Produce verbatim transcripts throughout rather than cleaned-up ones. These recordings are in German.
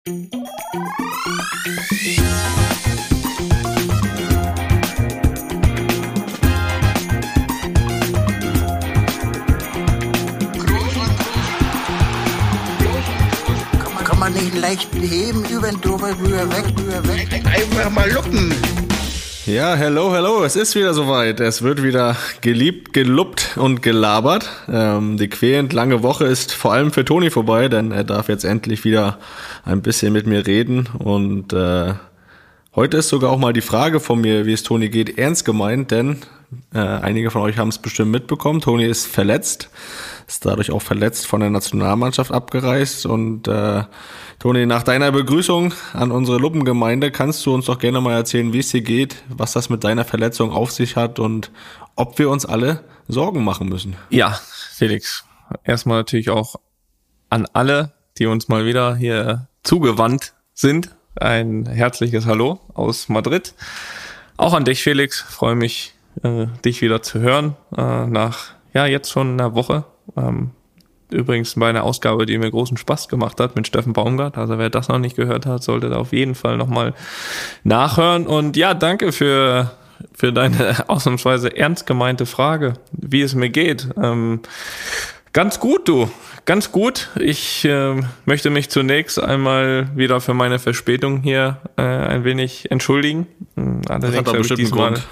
Kann man nicht leicht heben, über den drüber, rüber, weg, rüber, weg. Einfach mal luppen. Ja, hello, hello, es ist wieder soweit. Es wird wieder geliebt, geluppt und gelabert. Ähm, die quälend lange Woche ist vor allem für Toni vorbei, denn er darf jetzt endlich wieder ein bisschen mit mir reden. Und äh, heute ist sogar auch mal die Frage von mir, wie es Toni geht, ernst gemeint, denn äh, einige von euch haben es bestimmt mitbekommen. Toni ist verletzt, ist dadurch auch verletzt von der Nationalmannschaft abgereist. Und äh, Toni, nach deiner Begrüßung an unsere Luppengemeinde kannst du uns doch gerne mal erzählen, wie es dir geht, was das mit deiner Verletzung auf sich hat und ob wir uns alle Sorgen machen müssen. Ja, Felix, erstmal natürlich auch an alle, die uns mal wieder hier zugewandt sind, ein herzliches Hallo aus Madrid. Auch an dich, Felix, freue mich, äh, dich wieder zu hören, äh, nach ja jetzt schon einer Woche. Ähm, Übrigens bei einer Ausgabe, die mir großen Spaß gemacht hat mit Steffen Baumgart. Also wer das noch nicht gehört hat, sollte da auf jeden Fall nochmal nachhören. Und ja, danke für für deine ausnahmsweise ernst gemeinte Frage, wie es mir geht. Ähm, ganz gut, du. Ganz gut. Ich äh, möchte mich zunächst einmal wieder für meine Verspätung hier äh, ein wenig entschuldigen. Allerdings das hat doch bestimmt diesmal, einen Grund.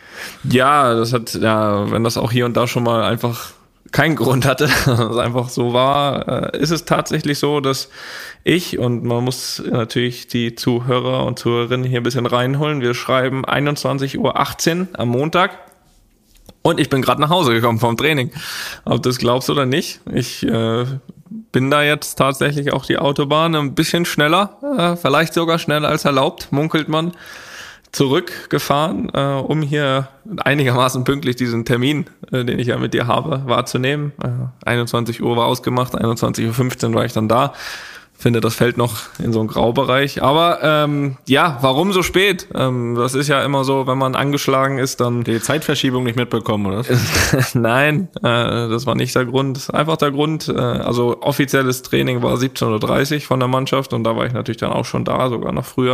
Ja, das hat, ja, wenn das auch hier und da schon mal einfach keinen Grund hatte, dass es einfach so war, äh, ist es tatsächlich so, dass ich, und man muss natürlich die Zuhörer und Zuhörerinnen hier ein bisschen reinholen, wir schreiben einundzwanzig Uhr achtzehn am Montag und ich bin gerade nach Hause gekommen vom Training. Ob du das glaubst oder nicht, ich äh, bin da jetzt tatsächlich auch die Autobahn ein bisschen schneller, äh, vielleicht sogar schneller als erlaubt, munkelt man, zurückgefahren, äh, um hier einigermaßen pünktlich diesen Termin, äh, den ich ja mit dir habe, wahrzunehmen. Äh, einundzwanzig Uhr war ausgemacht, einundzwanzig Uhr fünfzehn war ich dann da. Finde, das fällt noch in so einen Graubereich. Aber ähm, ja, warum so spät? Ähm, das ist ja immer so, wenn man angeschlagen ist, dann... Die Zeitverschiebung nicht mitbekommen, oder? Nein, äh, das war nicht der Grund. Einfach der Grund, äh, also offizielles Training war siebzehn Uhr dreißig von der Mannschaft und da war ich natürlich dann auch schon da, sogar noch früher.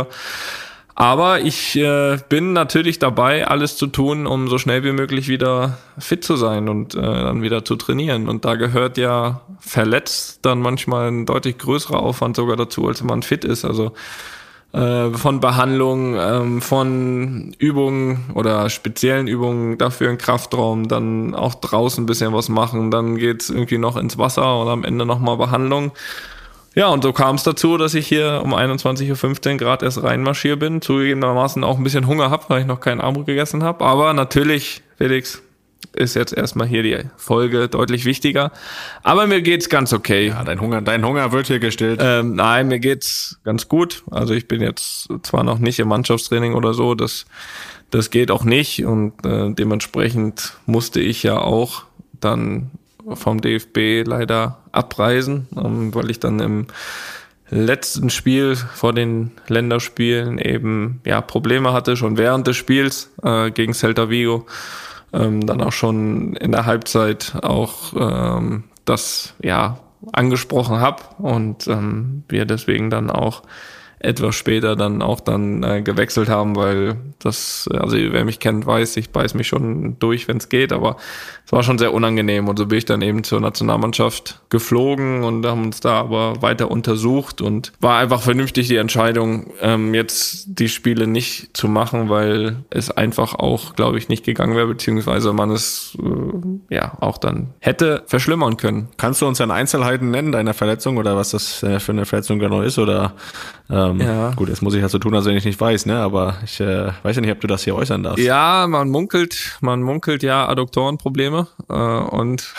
Aber ich äh, bin natürlich dabei, alles zu tun, um so schnell wie möglich wieder fit zu sein und äh, dann wieder zu trainieren. Und da gehört ja verletzt dann manchmal ein deutlich größerer Aufwand sogar dazu, als wenn man fit ist. Also äh, von Behandlung, ähm, von Übungen oder speziellen Übungen dafür im Kraftraum, dann auch draußen ein bisschen was machen. Dann geht's irgendwie noch ins Wasser und am Ende nochmal Behandlung. Ja, und so kam es dazu, dass ich hier um einundzwanzig Uhr fünfzehn Grad erst reinmarschiert bin. Zugegebenermaßen auch ein bisschen Hunger habe, weil ich noch keinen Abendbrot gegessen habe. Aber natürlich, Felix, ist jetzt erstmal hier die Folge deutlich wichtiger. Aber mir geht's ganz okay. Ja, dein Hunger, dein Hunger wird hier gestillt. Ähm, nein, mir geht's ganz gut. Also ich bin jetzt zwar noch nicht im Mannschaftstraining oder so, das, das geht auch nicht. Und äh, dementsprechend musste ich ja auch dann vom D F B leider abreisen, ähm, weil ich dann im letzten Spiel vor den Länderspielen eben ja Probleme hatte, schon während des Spiels äh, gegen Celta Vigo, ähm, dann auch schon in der Halbzeit auch ähm, das ja angesprochen habe und ähm, wir deswegen dann auch etwas später dann auch dann äh, gewechselt haben, weil das, also wer mich kennt, weiß, ich beiß mich schon durch, wenn es geht, aber es war schon sehr unangenehm und so bin ich dann eben zur Nationalmannschaft geflogen und haben uns da aber weiter untersucht und war einfach vernünftig die Entscheidung, ähm, jetzt die Spiele nicht zu machen, weil es einfach auch, glaube ich, nicht gegangen wäre, beziehungsweise man es äh, ja auch dann hätte verschlimmern können. Kannst du uns dann Einzelheiten nennen deiner Verletzung oder was das äh, für eine Verletzung genau ist oder ähm, ja. Gut, jetzt muss ich ja so tun, als wenn ich nicht weiß, ne? Aber ich äh, weiß ja nicht, ob du das hier äußern darfst. Ja, man munkelt, man munkelt ja Adduktorenprobleme äh, und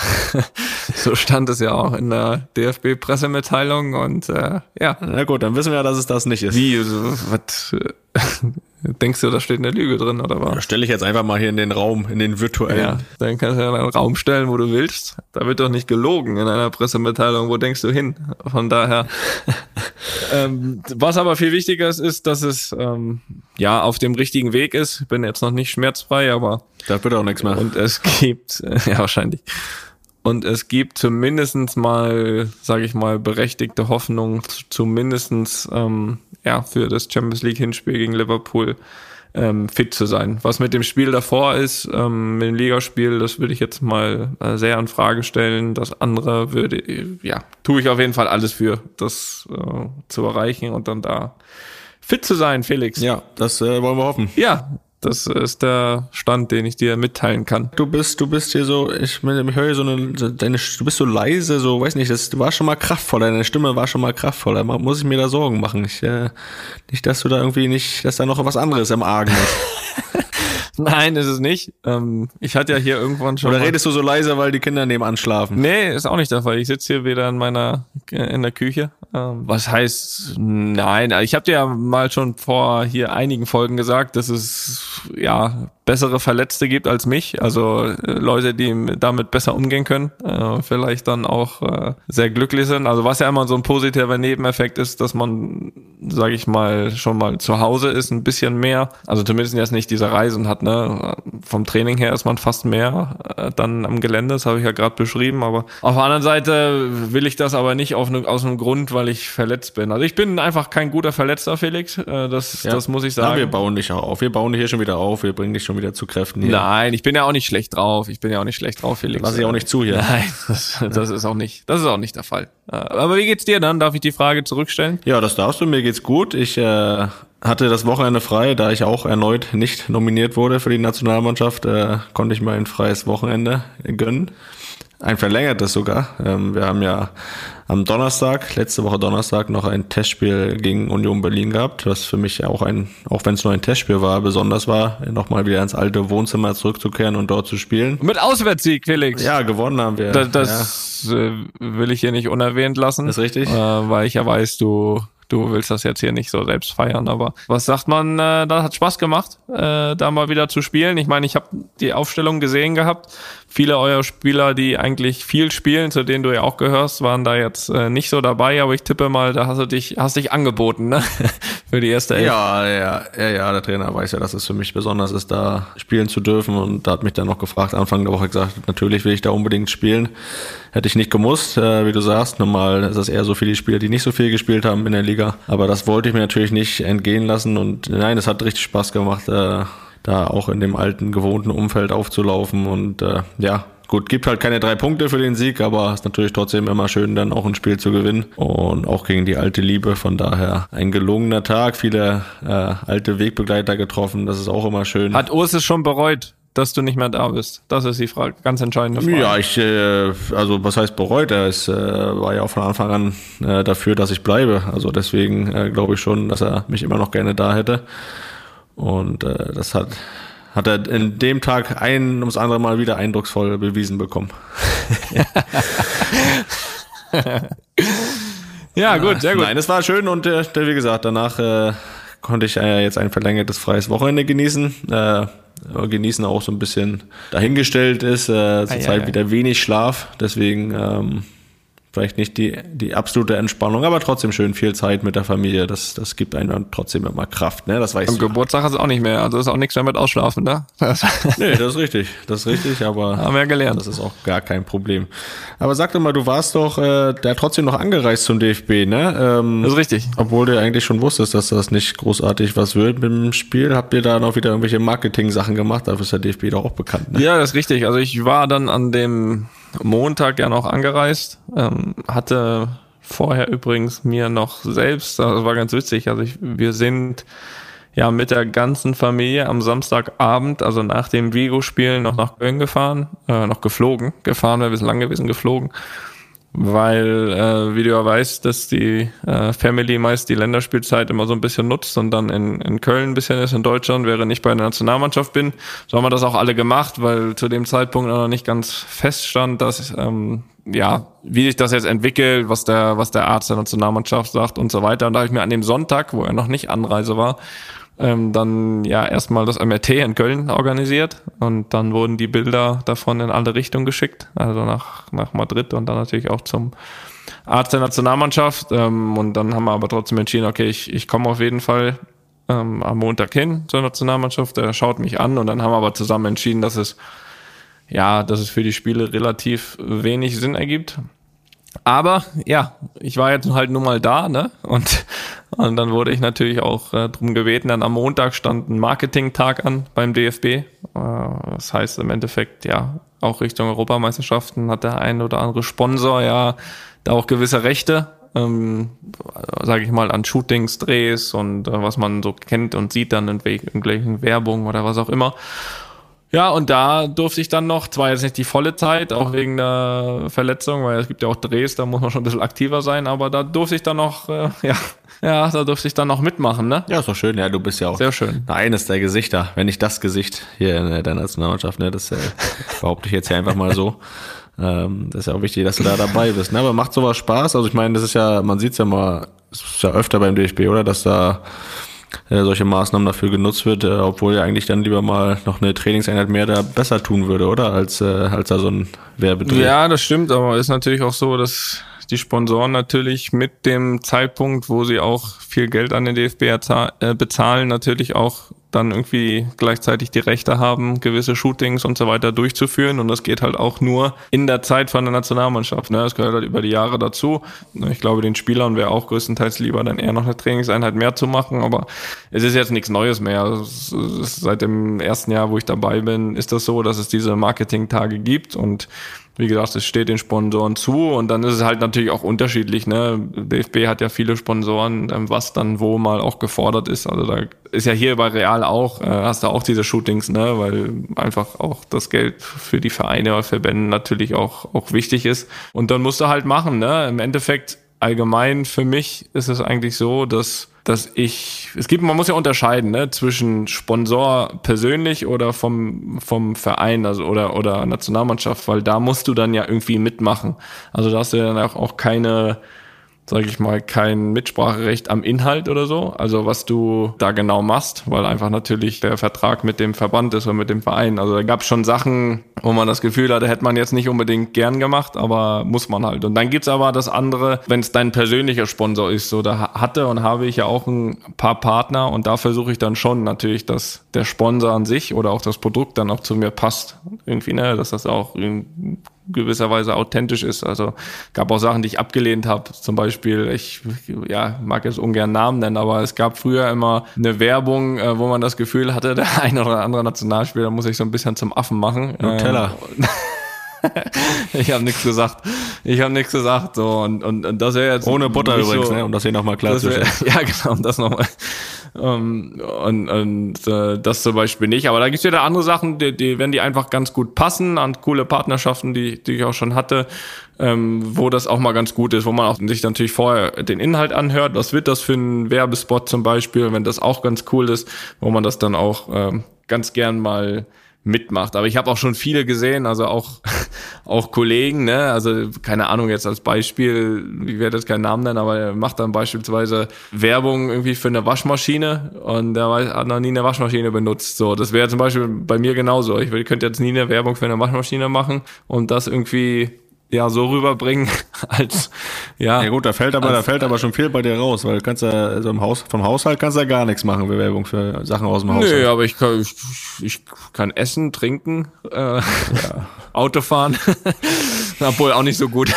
so stand es ja auch in der D F B-Pressemitteilung und äh, ja. Na gut, dann wissen wir ja, dass es das nicht ist. Wie, so, was denkst du, da steht eine Lüge drin oder was? Ja, stelle ich jetzt einfach mal hier in den Raum, in den virtuellen. Ja, dann kannst du ja einen Raum stellen, wo du willst. Da wird doch nicht gelogen in einer Pressemitteilung. Wo denkst du hin? Von daher. ähm, was aber viel wichtiger ist, ist, dass es ähm, ja auf dem richtigen Weg ist. Ich bin jetzt noch nicht schmerzfrei, aber da wird auch nichts mehr. Und es gibt, äh, ja wahrscheinlich. Und es gibt zumindest mal, sage ich mal, berechtigte Hoffnung, zumindest ähm, ja, für das Champions League Hinspiel gegen Liverpool ähm, fit zu sein. Was mit dem Spiel davor ist, ähm, mit dem Ligaspiel, das würde ich jetzt mal äh, sehr in Frage stellen. Das andere würde, ja, tue ich auf jeden Fall alles für, das äh, zu erreichen und dann da fit zu sein, Felix. Ja, das äh, wollen wir hoffen. Ja, das ist der Stand, den ich dir mitteilen kann. Du bist, du bist hier so, ich, ich höre hier so eine, deine, du bist so leise, so, weiß nicht, das, du warst schon mal kraftvoller, deine Stimme war schon mal kraftvoller. Muss ich mir da Sorgen machen? Ich, äh, nicht, dass du da irgendwie nicht, dass da noch was anderes im Argen ist. Nein, ist es nicht. Ähm, ich hatte ja hier irgendwann schon. Oder redest du so leise, weil die Kinder nebenan schlafen? Nee, ist auch nicht der Fall. Ich sitze hier wieder in meiner in der Küche. Ähm, was heißt nein? Ich habe dir ja mal schon vor hier einigen Folgen gesagt, dass es ja bessere Verletzte gibt als mich, also äh, Leute, die damit besser umgehen können, äh, vielleicht dann auch äh, sehr glücklich sind. Also was ja immer so ein positiver Nebeneffekt ist, dass man, sage ich mal, schon mal zu Hause ist, ein bisschen mehr, also zumindest jetzt nicht diese Reisen hat, ne? Vom Training her ist man fast mehr äh, dann am Gelände, das habe ich ja gerade beschrieben, aber auf der anderen Seite will ich das aber nicht auf ne, aus einem Grund, weil ich verletzt bin. Also ich bin einfach kein guter Verletzter, Felix, äh, das, ja. das muss ich sagen. Ja, wir bauen dich auch auf, wir bauen dich hier schon wieder auf, wir bringen dich schon wieder zu Kräften hier. Nein, ich bin ja auch nicht schlecht drauf. Ich bin ja auch nicht schlecht drauf, Felix. Lass ich auch nicht zu hier. Nein, das, das ist auch nicht, das ist auch nicht der Fall. Aber wie geht's dir dann? Darf ich die Frage zurückstellen? Ja, das darfst du. Mir geht's gut. Ich äh, hatte das Wochenende frei, da ich auch erneut nicht nominiert wurde für die Nationalmannschaft, äh, konnte ich mir ein freies Wochenende gönnen. Ein verlängertes sogar. Ähm, wir haben ja am Donnerstag, letzte Woche Donnerstag, noch ein Testspiel gegen Union Berlin gehabt, was für mich auch ein, auch wenn es nur ein Testspiel war, besonders war, nochmal wieder ins alte Wohnzimmer zurückzukehren und dort zu spielen. Mit Auswärtssieg, Felix. Ja, gewonnen haben wir. Das, das ja. will ich hier nicht unerwähnt lassen. Das ist richtig. Äh, weil ich ja weiß, du... Du willst das jetzt hier nicht so selbst feiern, aber was sagt man, äh, das hat Spaß gemacht, äh, da mal wieder zu spielen. Ich meine, ich habe die Aufstellung gesehen gehabt. Viele eurer Spieler, die eigentlich viel spielen, zu denen du ja auch gehörst, waren da jetzt äh, nicht so dabei, aber ich tippe mal, da hast du dich, hast dich angeboten, ne? Für die erste Elf. Ja, ja, ja, ja, der Trainer weiß ja, dass es für mich besonders ist, da spielen zu dürfen, und da hat mich dann noch gefragt, Anfang der Woche gesagt, natürlich will ich da unbedingt spielen. Hätte ich nicht gemusst, äh, wie du sagst. Normal ist es eher so für die Spieler, die nicht so viel gespielt haben in der Liga. Aber das wollte ich mir natürlich nicht entgehen lassen, und nein, es hat richtig Spaß gemacht, äh, da auch in dem alten, gewohnten Umfeld aufzulaufen, und äh, ja, gut, gibt halt keine drei Punkte für den Sieg, aber ist natürlich trotzdem immer schön, dann auch ein Spiel zu gewinnen, und auch gegen die alte Liebe, von daher ein gelungener Tag, viele äh, alte Wegbegleiter getroffen, das ist auch immer schön. Hat Urs es schon bereut, dass du nicht mehr da bist? Das ist die Frage, ganz entscheidende Frage. Ja, ich, äh, also was heißt bereut? Er ist, äh, war ja auch von Anfang an äh, dafür, dass ich bleibe. Also deswegen äh, glaube ich schon, dass er mich immer noch gerne da hätte. Und äh, das hat, hat er in dem Tag ein ums andere Mal wieder eindrucksvoll bewiesen bekommen. Ja, gut, sehr gut. Nein, es war schön, und äh, wie gesagt, danach äh, konnte ich äh, jetzt ein verlängertes freies Wochenende genießen. Äh, genießen auch so ein bisschen dahingestellt ist, äh, zur Zeit wieder wenig Schlaf, deswegen ähm, vielleicht nicht die die absolute Entspannung, aber trotzdem schön viel Zeit mit der Familie, das das gibt einem dann trotzdem immer Kraft, ne? Das weißt du. Am Geburtstag ist es auch nicht mehr, also ist auch nichts mehr mit Ausschlafen, ne? Nee, das ist richtig, das ist richtig, aber haben wir gelernt. Das ist auch gar kein Problem. Aber sag doch mal, du warst doch äh, da trotzdem noch angereist zum D F B, ne? Ähm, das ist richtig. Obwohl du eigentlich schon wusstest, dass das nicht großartig was wird mit dem Spiel, habt ihr da noch wieder irgendwelche Marketing-Sachen gemacht? Dafür ist der D F B doch auch bekannt, ne? Ja, das ist richtig. Also ich war dann an dem Montag ja noch angereist, ähm, hatte vorher übrigens mir noch selbst, das war ganz witzig, also ich, wir sind ja mit der ganzen Familie am Samstagabend, also nach dem Vigo-Spiel, noch nach Köln gefahren, äh, noch geflogen, gefahren, wir sind lang gewesen, geflogen, weil, äh, wie du ja weißt, dass die äh, Family meist die Länderspielzeit immer so ein bisschen nutzt und dann in, in Köln ein bisschen ist, in Deutschland, während ich bei der Nationalmannschaft bin. So haben wir das auch alle gemacht, weil zu dem Zeitpunkt noch nicht ganz feststand, dass, ähm, ja, wie sich das jetzt entwickelt, was der, was der Arzt der Nationalmannschaft sagt und so weiter. Und da habe ich mir an dem Sonntag, wo er noch nicht Anreise war, Ähm, dann ja erstmal das M R T in Köln organisiert, und dann wurden die Bilder davon in alle Richtungen geschickt, also nach nach Madrid und dann natürlich auch zum Arzt der Nationalmannschaft, ähm, und dann haben wir aber trotzdem entschieden, okay, ich ich komme auf jeden Fall ähm, am Montag hin zur Nationalmannschaft, der schaut mich an, und dann haben wir aber zusammen entschieden, dass es ja, dass es für die Spiele relativ wenig Sinn ergibt. Aber ja, ich war jetzt halt nur mal da, ne? Und, und dann wurde ich natürlich auch äh, drum gebeten. Dann am Montag stand ein Marketing-Tag an beim D F B. Äh, das heißt im Endeffekt, ja, auch Richtung Europameisterschaften hat der ein oder andere Sponsor ja da auch gewisse Rechte, ähm, sage ich mal, an Shootings, Drehs und äh, was man so kennt und sieht dann in irgendwelchen Werbung oder was auch immer. Ja, und da durfte ich dann noch, zwar jetzt nicht die volle Zeit, auch wegen der Verletzung, weil es gibt ja auch Drehs, da muss man schon ein bisschen aktiver sein, aber da durfte ich dann noch, äh, ja, ja, da durfte ich dann noch mitmachen, ne? Ja, ist doch schön, ja, du bist ja auch sehr schön. Eines der Gesichter, wenn nicht das Gesicht hier in der Nationalmannschaft, ne, das äh, behaupte ich jetzt hier einfach mal so. Ähm, das ist ja auch wichtig, dass du da dabei bist, ne? Aber macht sowas Spaß? Also ich meine, das ist ja, man sieht's ja mal, es ist ja öfter beim D F B, oder, dass da äh, solche Maßnahmen dafür genutzt wird, äh, obwohl ja eigentlich dann lieber mal noch eine Trainingseinheit mehr da besser tun würde, oder? Als, äh, als da so ein Werbedreh. Ja, das stimmt, aber ist natürlich auch so, dass die Sponsoren natürlich mit dem Zeitpunkt, wo sie auch viel Geld an den D F B äh, bezahlen, natürlich auch dann irgendwie gleichzeitig die Rechte haben, gewisse Shootings und so weiter durchzuführen. Und das geht halt auch nur in der Zeit von der Nationalmannschaft. Ne? Das gehört halt über die Jahre dazu. Ich glaube, den Spielern wäre auch größtenteils lieber, dann eher noch eine Trainingseinheit mehr zu machen. Aber es ist jetzt nichts Neues mehr. Es ist seit dem ersten Jahr, wo ich dabei bin, ist das so, dass es diese Marketing-Tage gibt. Und wie gesagt, es steht den Sponsoren zu und dann ist es halt natürlich auch unterschiedlich. Ne? D F B hat ja viele Sponsoren, was dann wo mal auch gefordert ist. Also da ist ja hier bei Real auch, äh, hast du auch diese Shootings, ne? Weil einfach auch das Geld für die Vereine oder Verbände natürlich auch auch wichtig ist. Und dann musst du halt machen. Ne? Im Endeffekt allgemein für mich ist es eigentlich so, dass dass ich, es gibt, man muss ja unterscheiden, ne, zwischen Sponsor persönlich oder vom, vom Verein, also, oder, oder Nationalmannschaft, weil da musst du dann ja irgendwie mitmachen. Also da hast du ja dann auch, auch keine, sage ich mal, kein Mitspracherecht am Inhalt oder so, also was du da genau machst, weil einfach natürlich der Vertrag mit dem Verband ist oder mit dem Verein. Also da gab es schon Sachen, wo man das Gefühl hatte, hätte man jetzt nicht unbedingt gern gemacht, aber muss man halt. Und dann gibt's aber das andere, wenn es dein persönlicher Sponsor ist, so da hatte und habe ich ja auch ein paar Partner und da versuche ich dann schon natürlich, dass der Sponsor an sich oder auch das Produkt dann auch zu mir passt. Irgendwie, ne, dass das auch in gewisserweise authentisch ist. Also gab auch Sachen, die ich abgelehnt habe. Zum Beispiel, ich ja mag jetzt ungern Namen nennen, aber es gab früher immer eine Werbung, wo man das Gefühl hatte, der eine oder andere Nationalspieler muss sich so ein bisschen zum Affen machen. Nutella. Ich habe nichts gesagt. Ich habe nichts gesagt. So und und, und das wäre jetzt ohne Butter übrigens, so, ne? Um das hier nochmal klar zu stellen. Ja, genau, um das nochmal. Um, und und äh, das zum Beispiel nicht. Aber da gibt's wieder andere Sachen, die, die, wenn die einfach ganz gut passen, an coole Partnerschaften, die, die ich auch schon hatte, ähm, wo das auch mal ganz gut ist, wo man auch sich natürlich vorher den Inhalt anhört. Was wird das für ein Werbespot zum Beispiel, wenn das auch ganz cool ist, wo man das dann auch ähm, ganz gern mal mitmacht. Aber ich habe auch schon viele gesehen, also auch auch Kollegen, ne, also keine Ahnung jetzt als Beispiel, ich werde jetzt keinen Namen nennen, aber er macht dann beispielsweise Werbung irgendwie für eine Waschmaschine und der hat noch nie eine Waschmaschine benutzt. So, das wäre zum Beispiel bei mir genauso. Ich könnte jetzt nie eine Werbung für eine Waschmaschine machen und das irgendwie ja so rüberbringen als ja. Ja gut, da fällt aber als, da fällt aber schon viel bei dir raus, weil du kannst ja also im Haus vom Haushalt kannst ja gar nichts machen für Werbung für Sachen aus dem Haushalt. Nee, aber ich kann ich, ich kann essen, trinken, äh, ja. Auto fahren. Obwohl auch nicht so gut.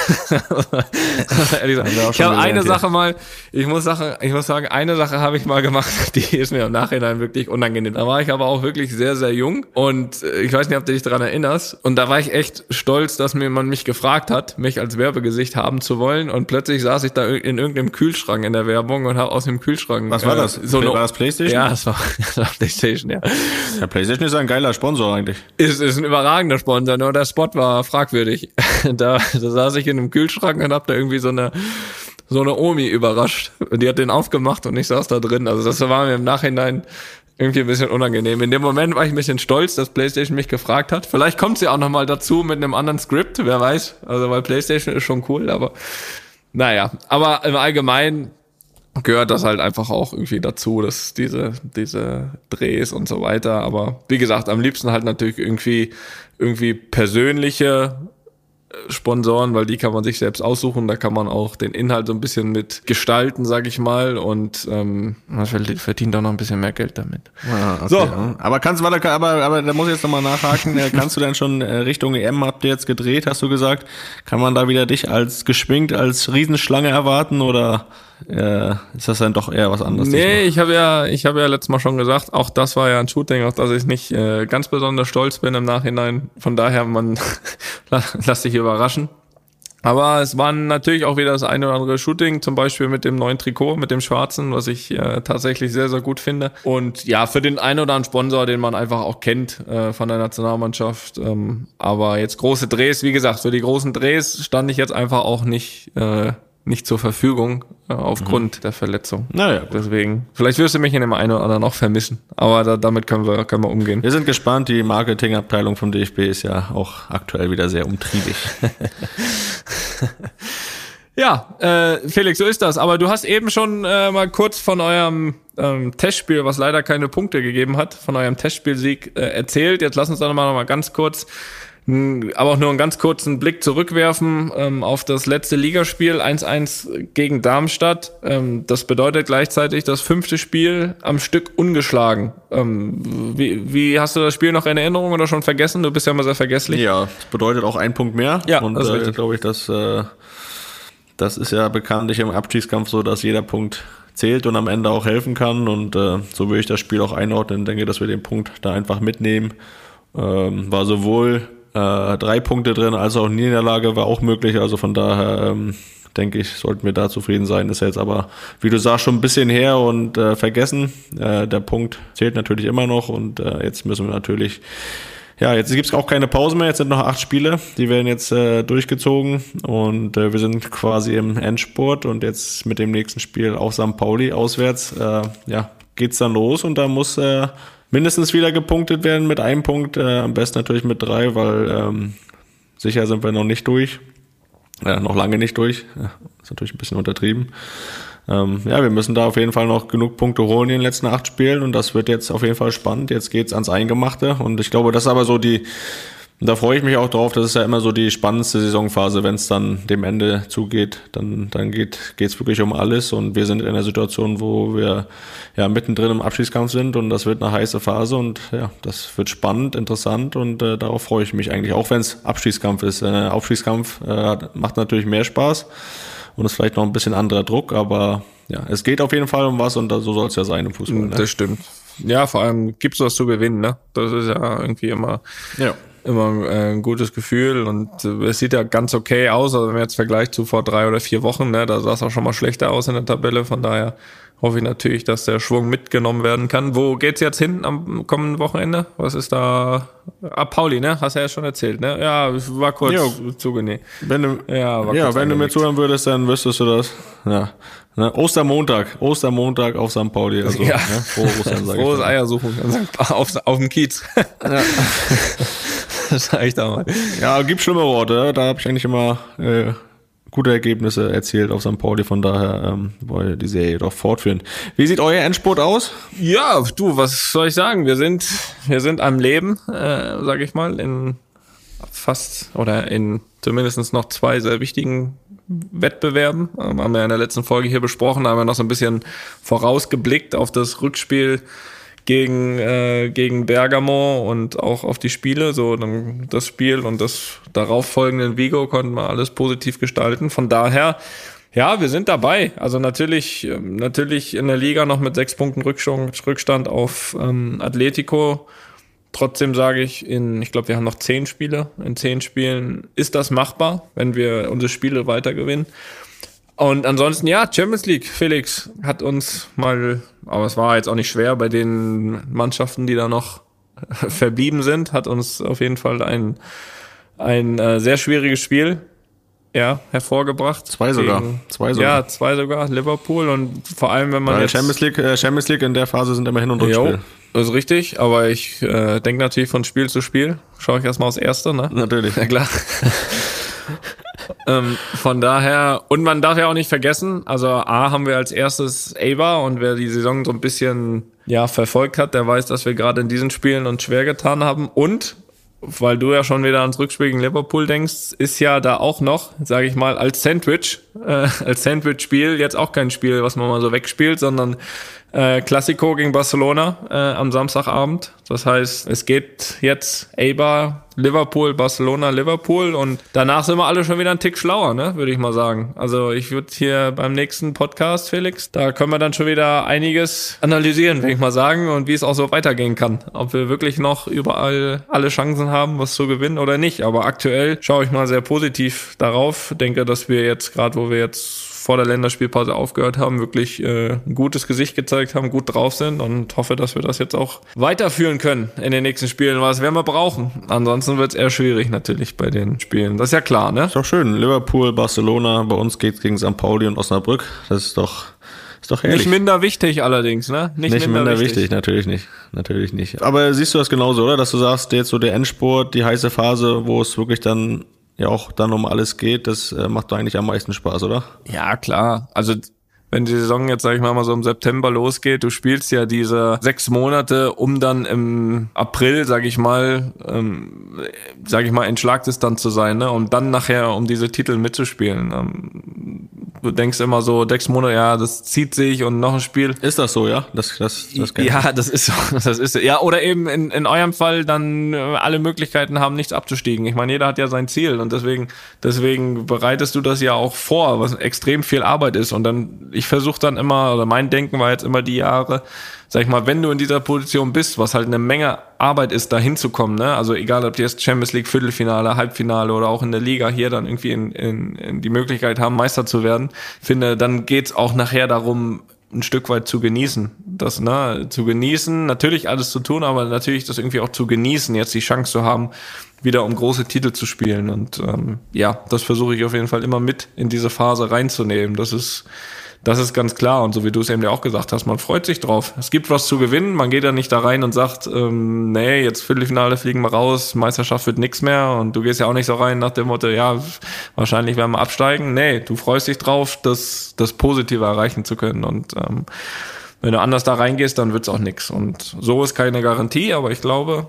Ich habe eine Sache mal, ich muss Sache, ich muss sagen, eine Sache habe ich mal gemacht, die ist mir im Nachhinein wirklich unangenehm. Da war ich aber auch wirklich sehr, sehr jung und ich weiß nicht, ob du dich daran erinnerst. Und da war ich echt stolz, dass mir man mich gefragt hat, mich als Werbegesicht haben zu wollen. Und plötzlich saß ich da in irgendeinem Kühlschrank in der Werbung und habe aus dem Kühlschrank. Was war das? Äh, so war das PlayStation? Ja, das war, das war PlayStation, ja. Ja, PlayStation ist ein geiler Sponsor eigentlich. Ist, ist ein überragender Sponsor, nur der Spot war fragwürdig. Da, da saß ich in einem Kühlschrank und hab da irgendwie so eine so eine Omi überrascht. Und die hat den aufgemacht und ich saß da drin. Also das war mir im Nachhinein irgendwie ein bisschen unangenehm. In dem Moment war ich ein bisschen stolz, dass PlayStation mich gefragt hat. Vielleicht kommt sie auch nochmal dazu mit einem anderen Skript, wer weiß. Also weil PlayStation ist schon cool, aber naja. Aber im Allgemeinen gehört das halt einfach auch irgendwie dazu, dass diese diese Drehs und so weiter. Aber wie gesagt, am liebsten halt natürlich irgendwie irgendwie persönliche Sponsoren, weil die kann man sich selbst aussuchen, da kann man auch den Inhalt so ein bisschen mit gestalten, sag ich mal, und ähm, man verdient auch noch ein bisschen mehr Geld damit. Ja, okay, so. Ja. Aber kannst warte, aber, aber da muss ich jetzt nochmal nachhaken, kannst du denn schon Richtung E M, habt ihr jetzt gedreht, hast du gesagt, kann man da wieder dich als geschminkt, als Riesenschlange erwarten oder äh, ist das dann doch eher was anderes? Nee, ich habe ja, ich habe ja letztes Mal schon gesagt, auch das war ja ein Shooting, auf das ich nicht äh, ganz besonders stolz bin im Nachhinein, von daher, man lass dich überraschen. Aber es waren natürlich auch wieder das eine oder andere Shooting, zum Beispiel mit dem neuen Trikot, mit dem schwarzen, was ich äh, tatsächlich sehr, sehr gut finde. Und ja, für den einen oder anderen Sponsor, den man einfach auch kennt äh, von der Nationalmannschaft. Ähm, aber jetzt große Drehs, wie gesagt, für die großen Drehs stand ich jetzt einfach auch nicht äh, nicht zur Verfügung äh, aufgrund mhm. der Verletzung. Naja, deswegen. Vielleicht wirst du mich in dem einen oder anderen auch vermissen. Aber da, damit können wir, können wir umgehen. Wir sind gespannt. Die Marketingabteilung vom D F B ist ja auch aktuell wieder sehr umtriebig. Ja, äh, Felix, so ist das. Aber du hast eben schon äh, mal kurz von eurem ähm, Testspiel, was leider keine Punkte gegeben hat, von eurem Testspielsieg äh, erzählt. Jetzt lass uns da noch mal, noch mal ganz kurz aber auch nur einen ganz kurzen Blick zurückwerfen ähm, auf das letzte Ligaspiel eins eins gegen Darmstadt. Ähm, das bedeutet gleichzeitig das fünfte Spiel am Stück ungeschlagen. Ähm, wie, wie hast du das Spiel noch in Erinnerung oder schon vergessen? Du bist ja immer sehr vergesslich. Ja, das bedeutet auch ein Punkt mehr. Ja, und das ist äh, richtig. glaube ich, dass äh, das ist ja bekanntlich im Abstiegskampf so, dass jeder Punkt zählt und am Ende auch helfen kann. Und äh, so würde ich das Spiel auch einordnen. Ich denke, dass wir den Punkt da einfach mitnehmen. Ähm, war sowohl Äh, drei Punkte drin, also auch Niederlage war auch möglich, also von daher ähm, denke ich, sollten wir da zufrieden sein. Ist ja jetzt aber, wie du sagst, schon ein bisschen her und äh, vergessen. Äh, der Punkt zählt natürlich immer noch und äh, jetzt müssen wir natürlich, ja, jetzt gibt's auch keine Pause mehr, jetzt sind noch acht Spiele, die werden jetzt äh, durchgezogen und äh, wir sind quasi im Endspurt und jetzt mit dem nächsten Spiel auch Sankt Pauli auswärts, äh, ja, geht's dann los und da muss äh, mindestens wieder gepunktet werden mit einem Punkt, äh, am besten natürlich mit drei, weil ähm, sicher sind wir noch nicht durch, äh, noch lange nicht durch, ja, ist natürlich ein bisschen untertrieben. Ähm, ja, wir müssen da auf jeden Fall noch genug Punkte holen in den letzten acht Spielen und das wird jetzt auf jeden Fall spannend. Jetzt geht's ans Eingemachte und ich glaube, das ist aber so die, da freue ich mich auch drauf, das ist ja immer so die spannendste Saisonphase, wenn es dann dem Ende zugeht, dann dann geht geht's wirklich um alles und wir sind in einer Situation, wo wir ja mittendrin im Abschießkampf sind und das wird eine heiße Phase und ja, das wird spannend, interessant und äh, darauf freue ich mich eigentlich, auch wenn es Abschießkampf ist. Äh, Abschießkampf äh, macht natürlich mehr Spaß und ist vielleicht noch ein bisschen anderer Druck, aber ja, es geht auf jeden Fall um was und so soll es ja sein im Fußball. Ne? Das stimmt. Ja, vor allem gibt's was zu gewinnen, ne? Das ist ja irgendwie immer ja. immer äh, ein gutes Gefühl und äh, es sieht ja ganz okay aus, also wenn man jetzt vergleicht zu vor drei oder vier Wochen, ne, da sah es auch schon mal schlechter aus in der Tabelle, von daher hoffe ich natürlich, dass der Schwung mitgenommen werden kann. Wo geht's jetzt hin am kommenden Wochenende? Was ist da? Ah, Pauli, ne? Hast du ja schon erzählt, ne? Ja, war kurz zugenäht. Wenn du, ja, war ja, wenn du mir zuhören würdest, dann wüsstest du das. Ja. Ne? Ostermontag, Ostermontag auf Sankt Pauli. Also, ja. Ne? Frohe Ostern, sag Frohes ich Eiersuchen auf, auf dem Kiez. Ja. Das sag ich da mal. Ja, gibt schlimme Worte. Da habe ich eigentlich immer äh, gute Ergebnisse erzielt auf Sankt Pauli. Von daher ähm, wollen wir die Serie doch fortführen. Wie sieht euer Endspurt aus? Ja, du, was soll ich sagen? Wir sind, wir sind am Leben, äh, sag ich mal, in fast oder in zumindest noch zwei sehr wichtigen Wettbewerben. Ähm, haben wir in der letzten Folge hier besprochen, da haben wir noch so ein bisschen vorausgeblickt auf das Rückspiel gegen äh, gegen Bergamo und auch auf die Spiele, so dann das Spiel und das darauf folgende Vigo konnten wir alles positiv gestalten. Von daher, ja, wir sind dabei. Also natürlich natürlich in der Liga noch mit sechs Punkten Rückstand, Rückstand auf ähm, Atletico. Trotzdem sage ich, in ich glaube, wir haben noch zehn Spiele. In zehn Spielen ist das machbar, wenn wir unsere Spiele weiter gewinnen. Und ansonsten, ja, Champions League, Felix hat uns mal, aber es war jetzt auch nicht schwer bei den Mannschaften, die da noch verblieben sind, hat uns auf jeden Fall ein, ein äh, sehr schwieriges Spiel ja, hervorgebracht. Zwei sogar. Gegen, zwei sogar. Ja, zwei sogar, Liverpool und vor allem, wenn man Weil jetzt... Champions League, äh, Champions League in der Phase sind immer Hin- und Rückspiel. Jo, ist richtig, aber ich äh, denke natürlich von Spiel zu Spiel. Schaue ich erstmal aufs Erste, ne? Natürlich. Ja, klar. ähm, von daher, und man darf ja auch nicht vergessen, also A haben wir als erstes Eibar und wer die Saison so ein bisschen ja verfolgt hat, der weiß, dass wir gerade in diesen Spielen uns schwer getan haben und weil du ja schon wieder ans Rückspiel gegen Liverpool denkst, ist ja da auch noch, sage ich mal, als Sandwich, äh, als Sandwich-Spiel jetzt auch kein Spiel, was man mal so wegspielt, sondern äh, Classico gegen Barcelona äh, am Samstagabend. Das heißt, es geht jetzt Eibar, Liverpool, Barcelona, Liverpool und danach sind wir alle schon wieder einen Tick schlauer, ne, würde ich mal sagen. Also ich würde hier beim nächsten Podcast, Felix, da können wir dann schon wieder einiges analysieren, würde ich mal sagen, und wie es auch so weitergehen kann. Ob wir wirklich noch überall alle Chancen haben, was zu gewinnen oder nicht. Aber aktuell schaue ich mal sehr positiv darauf. Denke, dass wir jetzt, gerade wo wir jetzt vor der Länderspielpause aufgehört haben, wirklich äh, ein gutes Gesicht gezeigt haben, gut drauf sind und hoffe, dass wir das jetzt auch weiterführen können in den nächsten Spielen, weil das werden wir brauchen. Ansonsten wird es eher schwierig natürlich bei den Spielen. Das ist ja klar, ne? Ist doch schön. Liverpool, Barcelona, bei uns geht's gegen Sankt Pauli und Osnabrück. Das ist doch Ist doch herrlich. Nicht minder wichtig allerdings, ne? Nicht, nicht minder, minder wichtig. wichtig, natürlich nicht. Natürlich nicht. Aber siehst du das genauso, oder? Dass du sagst, jetzt so der Endspurt, die heiße Phase, wo es wirklich dann ja auch dann um alles geht, das äh, macht doch eigentlich am meisten Spaß, oder? Ja, klar. Also wenn die Saison jetzt, sag ich mal, mal so im September losgeht, du spielst ja diese sechs Monate, um dann im April, sag ich mal, ähm, sag ich mal, in Schlagdistanz zu sein, ne? Und dann nachher um diese Titel mitzuspielen. Ähm, du denkst immer so, sechs Monate, ja, das zieht sich und noch ein Spiel. Ist das so, ja? Das, das, das ja, das ist so, das ist so. Ja, oder eben in, in eurem Fall dann alle Möglichkeiten haben, nichts abzustiegen. Ich meine, jeder hat ja sein Ziel und deswegen, deswegen bereitest du das ja auch vor, was extrem viel Arbeit ist und dann, ich versuche dann immer, oder mein Denken war jetzt immer die Jahre, sag ich mal, wenn du in dieser Position bist, was halt eine Menge Arbeit ist, da hinzukommen, ne? Also egal, ob die jetzt Champions League Viertelfinale, Halbfinale oder auch in der Liga hier dann irgendwie in, in, in die Möglichkeit haben, Meister zu werden, finde, dann geht's auch nachher darum, ein Stück weit zu genießen, das, ne, zu genießen, natürlich alles zu tun, aber natürlich das irgendwie auch zu genießen, jetzt die Chance zu haben, wieder um große Titel zu spielen und ähm, ja, das versuche ich auf jeden Fall immer mit in diese Phase reinzunehmen, das ist Das ist ganz klar und so wie du es eben ja auch gesagt hast, man freut sich drauf. Es gibt was zu gewinnen, man geht ja nicht da rein und sagt, ähm, nee, jetzt Viertelfinale fliegen wir raus, Meisterschaft wird nix mehr und du gehst ja auch nicht so rein nach dem Motto, ja, wahrscheinlich werden wir absteigen. Nee, du freust dich drauf, das, das Positive erreichen zu können und ähm, wenn du anders da reingehst, dann wird's auch nix und so ist keine Garantie, aber ich glaube...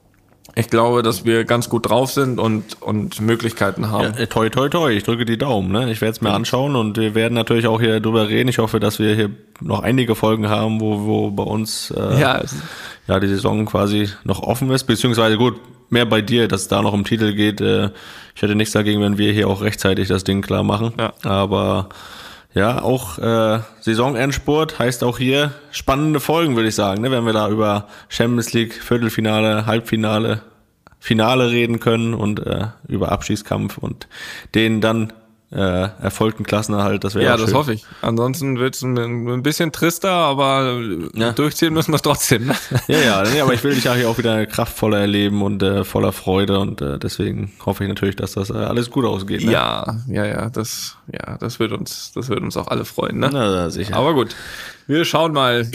Ich glaube, dass wir ganz gut drauf sind und und Möglichkeiten haben. Ja, toi, toi, toi. Ich drücke die Daumen. Ne? Ich werde es mir mhm. anschauen und wir werden natürlich auch hier drüber reden. Ich hoffe, dass wir hier noch einige Folgen haben, wo, wo bei uns äh, ja. ja die Saison quasi noch offen ist. Beziehungsweise gut, mehr bei dir, dass es da noch um Titel geht. Äh, ich hätte nichts dagegen, wenn wir hier auch rechtzeitig das Ding klar machen. Ja. Aber... Ja, auch äh, Saisonendspurt heißt auch hier spannende Folgen, würde ich sagen, ne? Wenn wir da über Champions League, Viertelfinale, Halbfinale, Finale reden können und äh, über Abstiegskampf und den dann äh, erfolgten Klassenerhalt, das wäre ja, auch schön. Das hoffe ich. Ansonsten wird's ein, ein bisschen trister, aber ja. durchziehen müssen wir es trotzdem. Ne? Ja, ja, nee, aber ich will dich ja hier auch wieder kraftvoller erleben und äh, voller Freude und äh, deswegen hoffe ich natürlich, dass das äh, alles gut ausgeht. Ne? Ja, ja, ja, das, ja, das wird uns, das wird uns auch alle freuen. Ne? Na, sicher. Aber gut, wir schauen mal.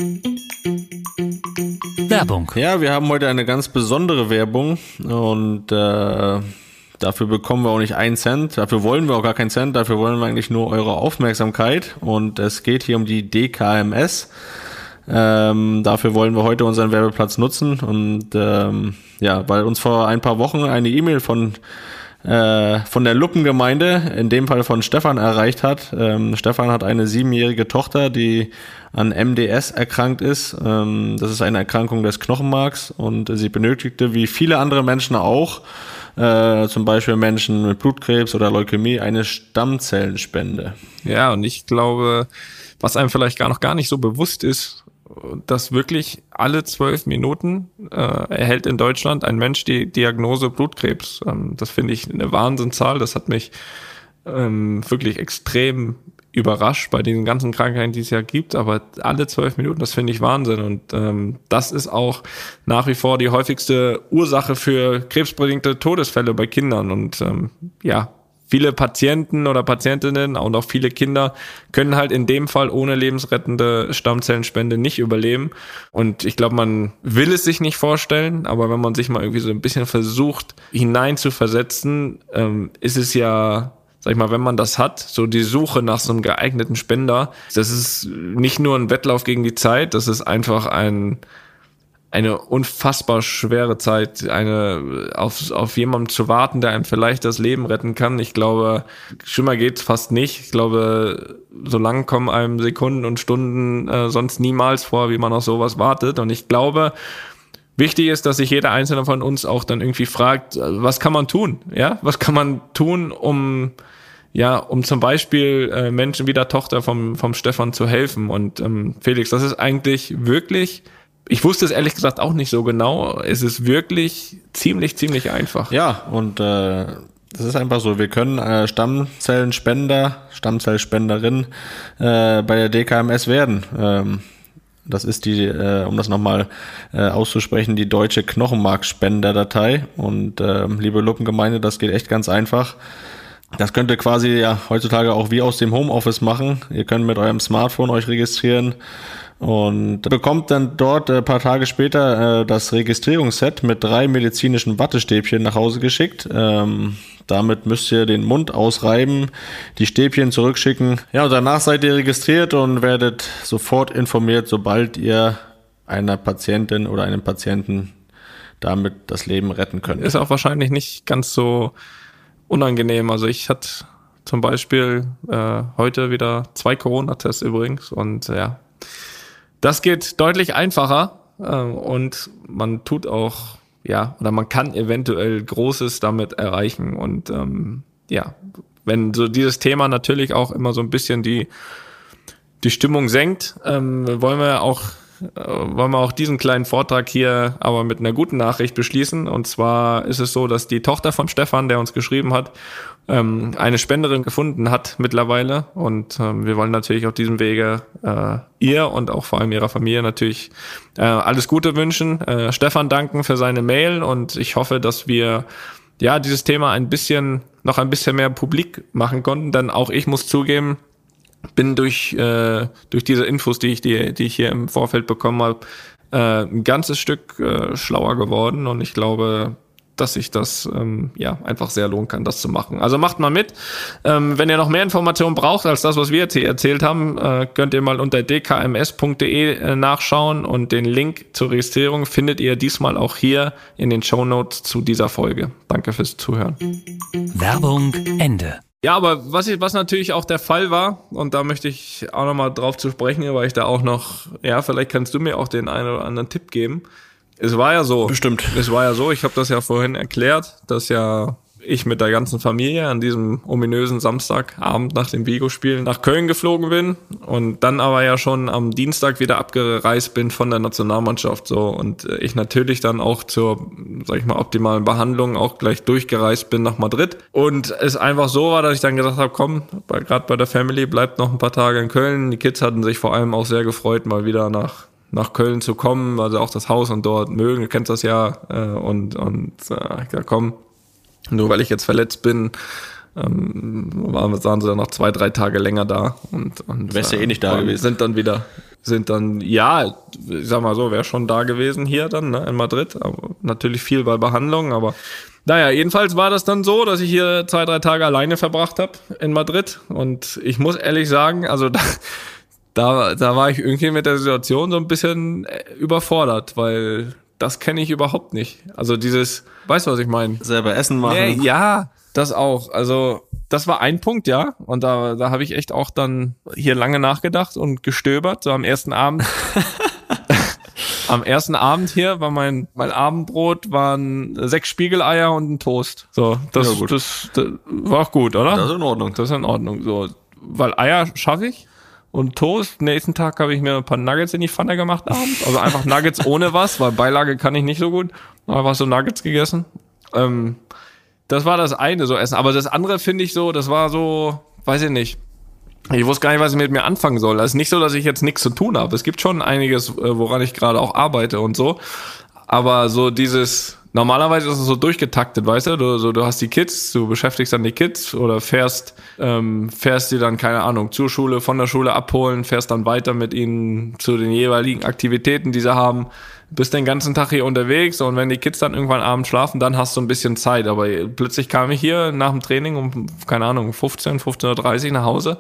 Werbung. Ja, wir haben heute eine ganz besondere Werbung und äh, dafür bekommen wir auch nicht einen Cent, dafür wollen wir auch gar keinen Cent, dafür wollen wir eigentlich nur eure Aufmerksamkeit und es geht hier um die D K M S. Ähm, dafür wollen wir heute unseren Werbeplatz nutzen und ähm, ja, weil uns vor ein paar Wochen eine E-Mail von äh, von der Luppengemeinde, in dem Fall von Stefan, erreicht hat. Ähm, Stefan hat eine siebenjährige Tochter, die an M D S erkrankt ist. Ähm, das ist eine Erkrankung des Knochenmarks und sie benötigte, wie viele andere Menschen auch, Äh, zum Beispiel Menschen mit Blutkrebs oder Leukämie, eine Stammzellenspende. Ja, und ich glaube, was einem vielleicht gar noch gar nicht so bewusst ist, dass wirklich alle zwölf Minuten äh, erhält in Deutschland ein Mensch die Diagnose Blutkrebs. Ähm, das finde ich eine Wahnsinnszahl. Das hat mich ähm, wirklich extrem überrascht bei den ganzen Krankheiten, die es ja gibt, aber alle zwölf Minuten, das finde ich Wahnsinn und ähm, das ist auch nach wie vor die häufigste Ursache für krebsbedingte Todesfälle bei Kindern und ähm, ja, viele Patienten oder Patientinnen und auch viele Kinder können halt in dem Fall ohne lebensrettende Stammzellenspende nicht überleben und ich glaube, man will es sich nicht vorstellen, aber wenn man sich mal irgendwie so ein bisschen versucht hineinzuversetzen, ähm, ist es ja, sag ich mal, wenn man das hat, so die Suche nach so einem geeigneten Spender, das ist nicht nur ein Wettlauf gegen die Zeit, das ist einfach ein eine unfassbar schwere Zeit, eine auf auf jemanden zu warten, der einem vielleicht das Leben retten kann. Ich glaube, schlimmer geht's fast nicht. Ich glaube, so lang kommen einem Sekunden und Stunden äh, sonst niemals vor, wie man auf sowas wartet. Und ich glaube, wichtig ist, dass sich jeder Einzelne von uns auch dann irgendwie fragt, was kann man tun? Ja, was kann man tun, um ja, um zum Beispiel äh, Menschen wie der Tochter vom vom Stefan zu helfen? Und ähm, Felix, das ist eigentlich wirklich, ich wusste es ehrlich gesagt auch nicht so genau. Es ist wirklich ziemlich, ziemlich einfach. Ja, und äh, das ist einfach so. Wir können äh, Stammzellenspender, Stammzellspenderin äh, bei der D K M S werden. Ähm, das ist die, äh, um das nochmal äh, auszusprechen, die deutsche Knochenmarkspenderdatei. Und äh, liebe Luppengemeinde, das geht echt ganz einfach. Das könnt ihr quasi ja heutzutage auch wie aus dem Homeoffice machen. Ihr könnt mit eurem Smartphone euch registrieren und bekommt dann dort ein äh, paar Tage später äh, das Registrierungsset mit drei medizinischen Wattestäbchen nach Hause geschickt. Ähm, damit müsst ihr den Mund ausreiben, die Stäbchen zurückschicken. Ja, und danach seid ihr registriert und werdet sofort informiert, sobald ihr einer Patientin oder einem Patienten damit das Leben retten könnt. Ist auch wahrscheinlich nicht ganz so unangenehm. Also ich hatte zum Beispiel äh, heute wieder zwei Corona-Tests übrigens und ja, das geht deutlich einfacher äh, und man tut auch, ja, oder man kann eventuell Großes damit erreichen und ähm, ja, wenn so dieses Thema natürlich auch immer so ein bisschen die die Stimmung senkt, ähm, wollen wir auch wollen wir auch diesen kleinen Vortrag hier aber mit einer guten Nachricht beschließen. Und zwar ist es so, dass die Tochter von Stefan, der uns geschrieben hat, ähm, eine Spenderin gefunden hat mittlerweile. Und ähm, wir wollen natürlich auf diesem Wege äh, ihr und auch vor allem ihrer Familie natürlich äh, alles Gute wünschen. Äh, Stefan danken für seine Mail und ich hoffe, dass wir ja dieses Thema ein bisschen noch ein bisschen mehr publik machen konnten. Denn auch ich muss zugeben, bin durch äh, durch diese Infos, die ich die die ich hier im Vorfeld bekommen habe, äh, ein ganzes Stück äh, schlauer geworden und ich glaube, dass sich das ähm, ja einfach sehr lohnen kann, das zu machen. Also macht mal mit. Ähm, wenn ihr noch mehr Informationen braucht als das, was wir jetzt hier erzählt haben, äh, könnt ihr mal unter d k m s punkt d e äh, nachschauen und den Link zur Registrierung findet ihr diesmal auch hier in den Shownotes zu dieser Folge. Danke fürs Zuhören. Werbung Ende. Ja, aber was, ich, was natürlich auch der Fall war, und da möchte ich auch nochmal drauf zu sprechen, weil ich da auch noch, ja, vielleicht kannst du mir auch den einen oder anderen Tipp geben. Es war ja so. Bestimmt. Es war ja so, ich habe das ja vorhin erklärt, dass ja ich mit der ganzen Familie an diesem ominösen Samstagabend nach dem Vigo-Spiel nach Köln geflogen bin und dann aber ja schon am Dienstag wieder abgereist bin von der Nationalmannschaft so und ich natürlich dann auch zur, sag ich mal, optimalen Behandlung auch gleich durchgereist bin nach Madrid und es einfach so war, dass ich dann gesagt habe, komm, gerade bei der Family bleibt noch ein paar Tage in Köln. Die Kids hatten sich vor allem auch sehr gefreut, mal wieder nach nach Köln zu kommen, weil sie auch das Haus und dort mögen, du kennst das ja und und äh, ich gesagt, komm, nur weil ich jetzt verletzt bin, ähm, waren, waren sie dann noch zwei, drei Tage länger da. Und, und wärst ja eh nicht da gewesen. Sind dann wieder, sind dann, ja, ich sag mal so, wäre schon da gewesen hier dann, ne, in Madrid. Aber natürlich viel bei Behandlung, aber naja, jedenfalls war das dann so, dass ich hier zwei, drei Tage alleine verbracht habe in Madrid. Und ich muss ehrlich sagen, also da, da, da war ich irgendwie mit der Situation so ein bisschen überfordert, weil das kenne ich überhaupt nicht. Also dieses, weißt du, was ich meine? Selber Essen machen. Nee, ja, das auch. Also das war ein Punkt, ja. Und da, da habe ich echt auch dann hier lange nachgedacht und gestöbert. So am ersten Abend. Am ersten Abend hier war mein mein Abendbrot waren sechs Spiegeleier und ein Toast. So, das, ja, gut. das, das war auch gut, oder? Das ist in Ordnung. Das ist in Ordnung. So, weil Eier schaffe ich. Und Toast, nächsten Tag habe ich mir ein paar Nuggets in die Pfanne gemacht abends. Also einfach Nuggets ohne was, weil Beilage kann ich nicht so gut. Einfach so Nuggets gegessen. Ähm, das war das eine, so Essen. Aber das andere finde ich so, das war so, weiß ich nicht. Ich wusste gar nicht, was ich mit mir anfangen soll. Es ist nicht so, dass ich jetzt nichts zu tun habe. Es gibt schon einiges, woran ich gerade auch arbeite und so. Aber so dieses, normalerweise ist es so durchgetaktet, weißt du? Du, so, du hast die Kids, du beschäftigst dann die Kids oder fährst, ähm, fährst die dann, keine Ahnung, zur Schule, von der Schule abholen, fährst dann weiter mit ihnen zu den jeweiligen Aktivitäten, die sie haben, bist den ganzen Tag hier unterwegs und wenn die Kids dann irgendwann abends schlafen, dann hast du ein bisschen Zeit. Aber plötzlich kam ich hier nach dem Training um, keine Ahnung, fünfzehn, fünfzehn Uhr dreißig nach Hause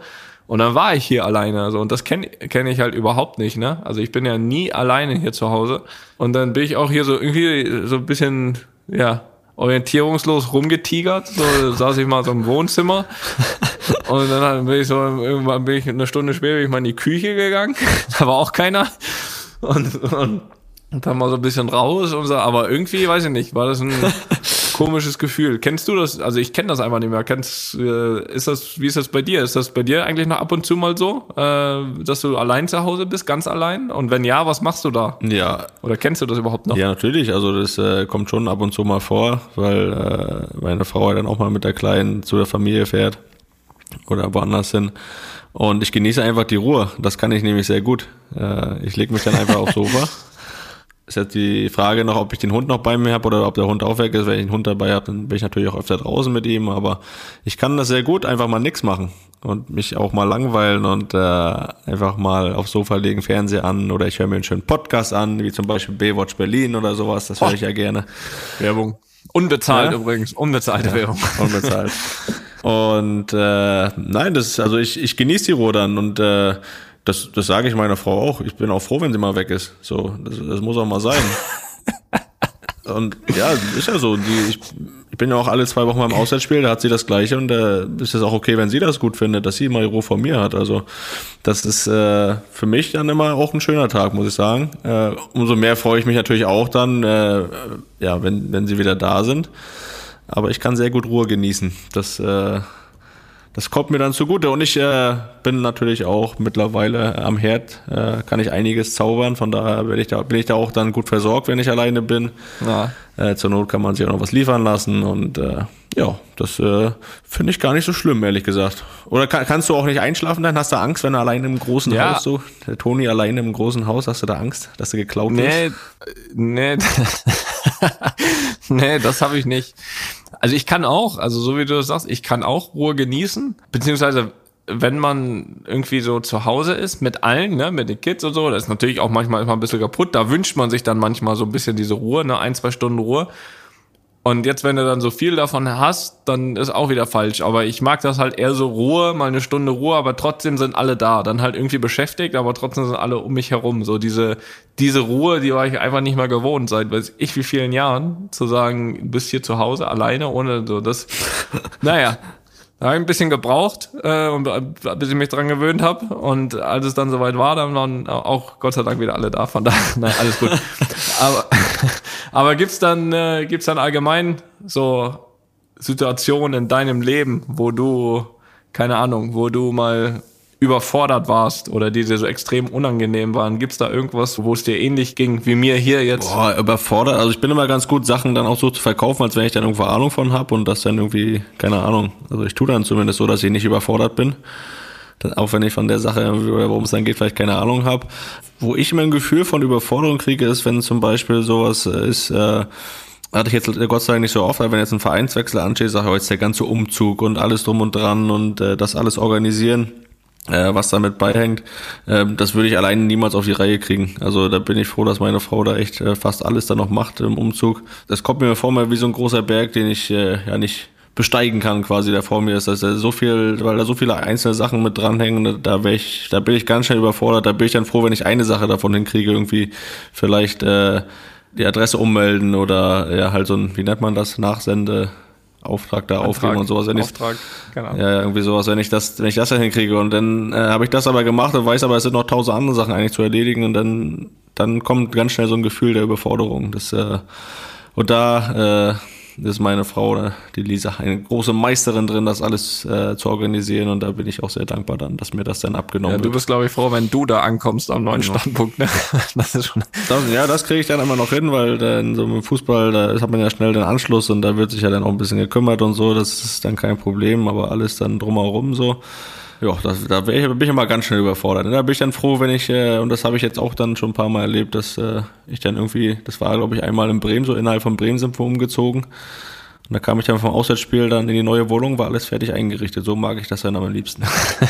Und dann war ich hier alleine, also, und das kenne kenn ich halt überhaupt nicht, ne? Also ich bin ja nie alleine hier zu Hause. Und dann bin ich auch hier so irgendwie so ein bisschen, ja, orientierungslos rumgetigert. So saß ich mal so im Wohnzimmer. Und dann bin ich so, irgendwann bin ich eine Stunde später bin ich mal in die Küche gegangen. Da war auch keiner. Und, und, und dann mal so ein bisschen raus und so, aber irgendwie, weiß ich nicht, war das ein komisches Gefühl. Kennst du das? Also ich kenne das einfach nicht mehr. Kennst, äh, ist das, wie ist das bei dir? Ist das bei dir eigentlich noch ab und zu mal so, äh, dass du allein zu Hause bist, ganz allein? Und wenn ja, was machst du da? Ja. Oder kennst du das überhaupt noch? Ja, natürlich. Also das äh, kommt schon ab und zu mal vor, weil äh, meine Frau ja dann auch mal mit der Kleinen zu der Familie fährt oder woanders hin. Und ich genieße einfach die Ruhe. Das kann ich nämlich sehr gut. Äh, ich lege mich dann einfach aufs Sofa. Ist jetzt die Frage noch, ob ich den Hund noch bei mir habe oder ob der Hund auch weg ist. Wenn ich einen Hund dabei habe, dann bin ich natürlich auch öfter draußen mit ihm. Aber ich kann das sehr gut, einfach mal nichts machen und mich auch mal langweilen und äh, einfach mal aufs Sofa legen, Fernseher an oder ich höre mir einen schönen Podcast an, wie zum Beispiel Baywatch Berlin oder sowas. Das höre ich ja gerne. Werbung. Unbezahlt ja? übrigens. Unbezahlte ja, Werbung. Unbezahlt. Und äh, nein, das also ich ich genieße die Ruhe dann und äh, das das sage ich meiner Frau auch. Ich bin auch froh, wenn sie mal weg ist. So, das, das muss auch mal sein. Und ja, ist ja so. Die, ich, ich bin ja auch alle zwei Wochen beim Auswärtsspiel, da hat sie das Gleiche und da äh, ist es auch okay, wenn sie das gut findet, dass sie mal die Ruhe von mir hat. Also das ist äh, für mich dann immer auch ein schöner Tag, muss ich sagen. Äh, umso mehr freue ich mich natürlich auch dann, äh, ja, wenn wenn sie wieder da sind. Aber ich kann sehr gut Ruhe genießen. Das, äh, das kommt mir dann zugute. Und ich äh, bin natürlich auch mittlerweile am Herd, äh, kann ich einiges zaubern. Von daher bin ich da, bin ich da auch dann gut versorgt, wenn ich alleine bin. Ja. Äh, zur Not kann man sich auch noch was liefern lassen. Und äh, ja, das äh, finde ich gar nicht so schlimm, ehrlich gesagt. Oder kann, kannst du auch nicht einschlafen dann? Hast du Angst, wenn du alleine im großen ja. Haus so, der Toni alleine im großen Haus, hast du da Angst, dass du geklaut wirst? Nee, nee. Nee, das habe ich nicht. Also ich kann auch, also so wie du das sagst, ich kann auch Ruhe genießen, beziehungsweise wenn man irgendwie so zu Hause ist, mit allen, ne, mit den Kids und so, das ist natürlich auch manchmal immer ein bisschen kaputt, da wünscht man sich dann manchmal so ein bisschen diese Ruhe, ne, ein, zwei Stunden Ruhe. Und jetzt, wenn du dann so viel davon hast, dann ist auch wieder falsch. Aber ich mag das halt eher so Ruhe, mal eine Stunde Ruhe, aber trotzdem sind alle da. Dann halt irgendwie beschäftigt, aber trotzdem sind alle um mich herum. So diese diese Ruhe, die war ich einfach nicht mehr gewohnt, seit weiß ich wie vielen Jahren, zu sagen, du bist hier zu Hause alleine, ohne so das. Naja, da habe ich ein bisschen gebraucht, äh, bis ich mich dran gewöhnt habe. Und als es dann soweit war, dann waren auch Gott sei Dank wieder alle da. Von daher, nein, alles gut. aber aber gibt's dann äh, gibt's dann allgemein so Situationen in deinem Leben, wo du, keine Ahnung, wo du mal überfordert warst oder die dir so extrem unangenehm waren? Gibt's da irgendwas, wo es dir ähnlich ging wie mir hier jetzt? Boah, überfordert. Also ich bin immer ganz gut, Sachen dann auch so zu verkaufen, als wenn ich dann irgendwo Ahnung von habe und das dann irgendwie, keine Ahnung, also ich tue dann zumindest so, dass ich nicht überfordert bin. Dann, auch wenn ich von der Sache, oder worum es dann geht, vielleicht keine Ahnung habe. Wo ich immer ein Gefühl von Überforderung kriege, ist, wenn zum Beispiel sowas ist, äh, hatte ich jetzt Gott sei Dank nicht so oft, aber wenn jetzt ein Vereinswechsel ansteht, sage ich, jetzt der ganze Umzug und alles drum und dran und äh, das alles organisieren, äh, was damit beihängt, äh, das würde ich alleine niemals auf die Reihe kriegen. Also da bin ich froh, dass meine Frau da echt äh, fast alles dann noch macht im Umzug. Das kommt mir vor mir wie so ein großer Berg, den ich äh, ja nicht besteigen kann, quasi, der vor mir ist. Das ist so viel, weil da so viele einzelne Sachen mit dranhängen, da wäre ich, da bin ich ganz schnell überfordert. Da bin ich dann froh, wenn ich eine Sache davon hinkriege, irgendwie vielleicht äh, die Adresse ummelden oder ja halt so ein, wie nennt man das, Nachsende Auftrag da aufgeben und sowas. Wenn Auftrag, genau. Ja, irgendwie sowas, wenn ich das, wenn ich das dann hinkriege und dann äh, habe ich das aber gemacht und weiß aber, es sind noch tausend andere Sachen eigentlich zu erledigen und dann, dann kommt ganz schnell so ein Gefühl der Überforderung. Das, äh, und da äh, ist meine Frau, die Lisa, eine große Meisterin drin, das alles äh, zu organisieren und da bin ich auch sehr dankbar dann, dass mir das dann abgenommen ja, wird. Du bist, glaube ich, froh, wenn du da ankommst am neuen Standpunkt. Ne? Das ist schon das, ja, das kriege ich dann immer noch hin, weil dann so im Fußball, da hat man ja schnell den Anschluss und da wird sich ja dann auch ein bisschen gekümmert und so, das ist dann kein Problem, aber alles dann drumherum so. Ja, das, da bin ich, bin ich immer ganz schnell überfordert. Da bin ich dann froh, wenn ich, äh, und das habe ich jetzt auch dann schon ein paar Mal erlebt, dass äh, ich dann irgendwie, das war glaube ich einmal in Bremen, so innerhalb von Bremen sind wir umgezogen. Und da kam ich dann vom Auswärtsspiel dann in die neue Wohnung, war alles fertig eingerichtet. So mag ich das dann am liebsten.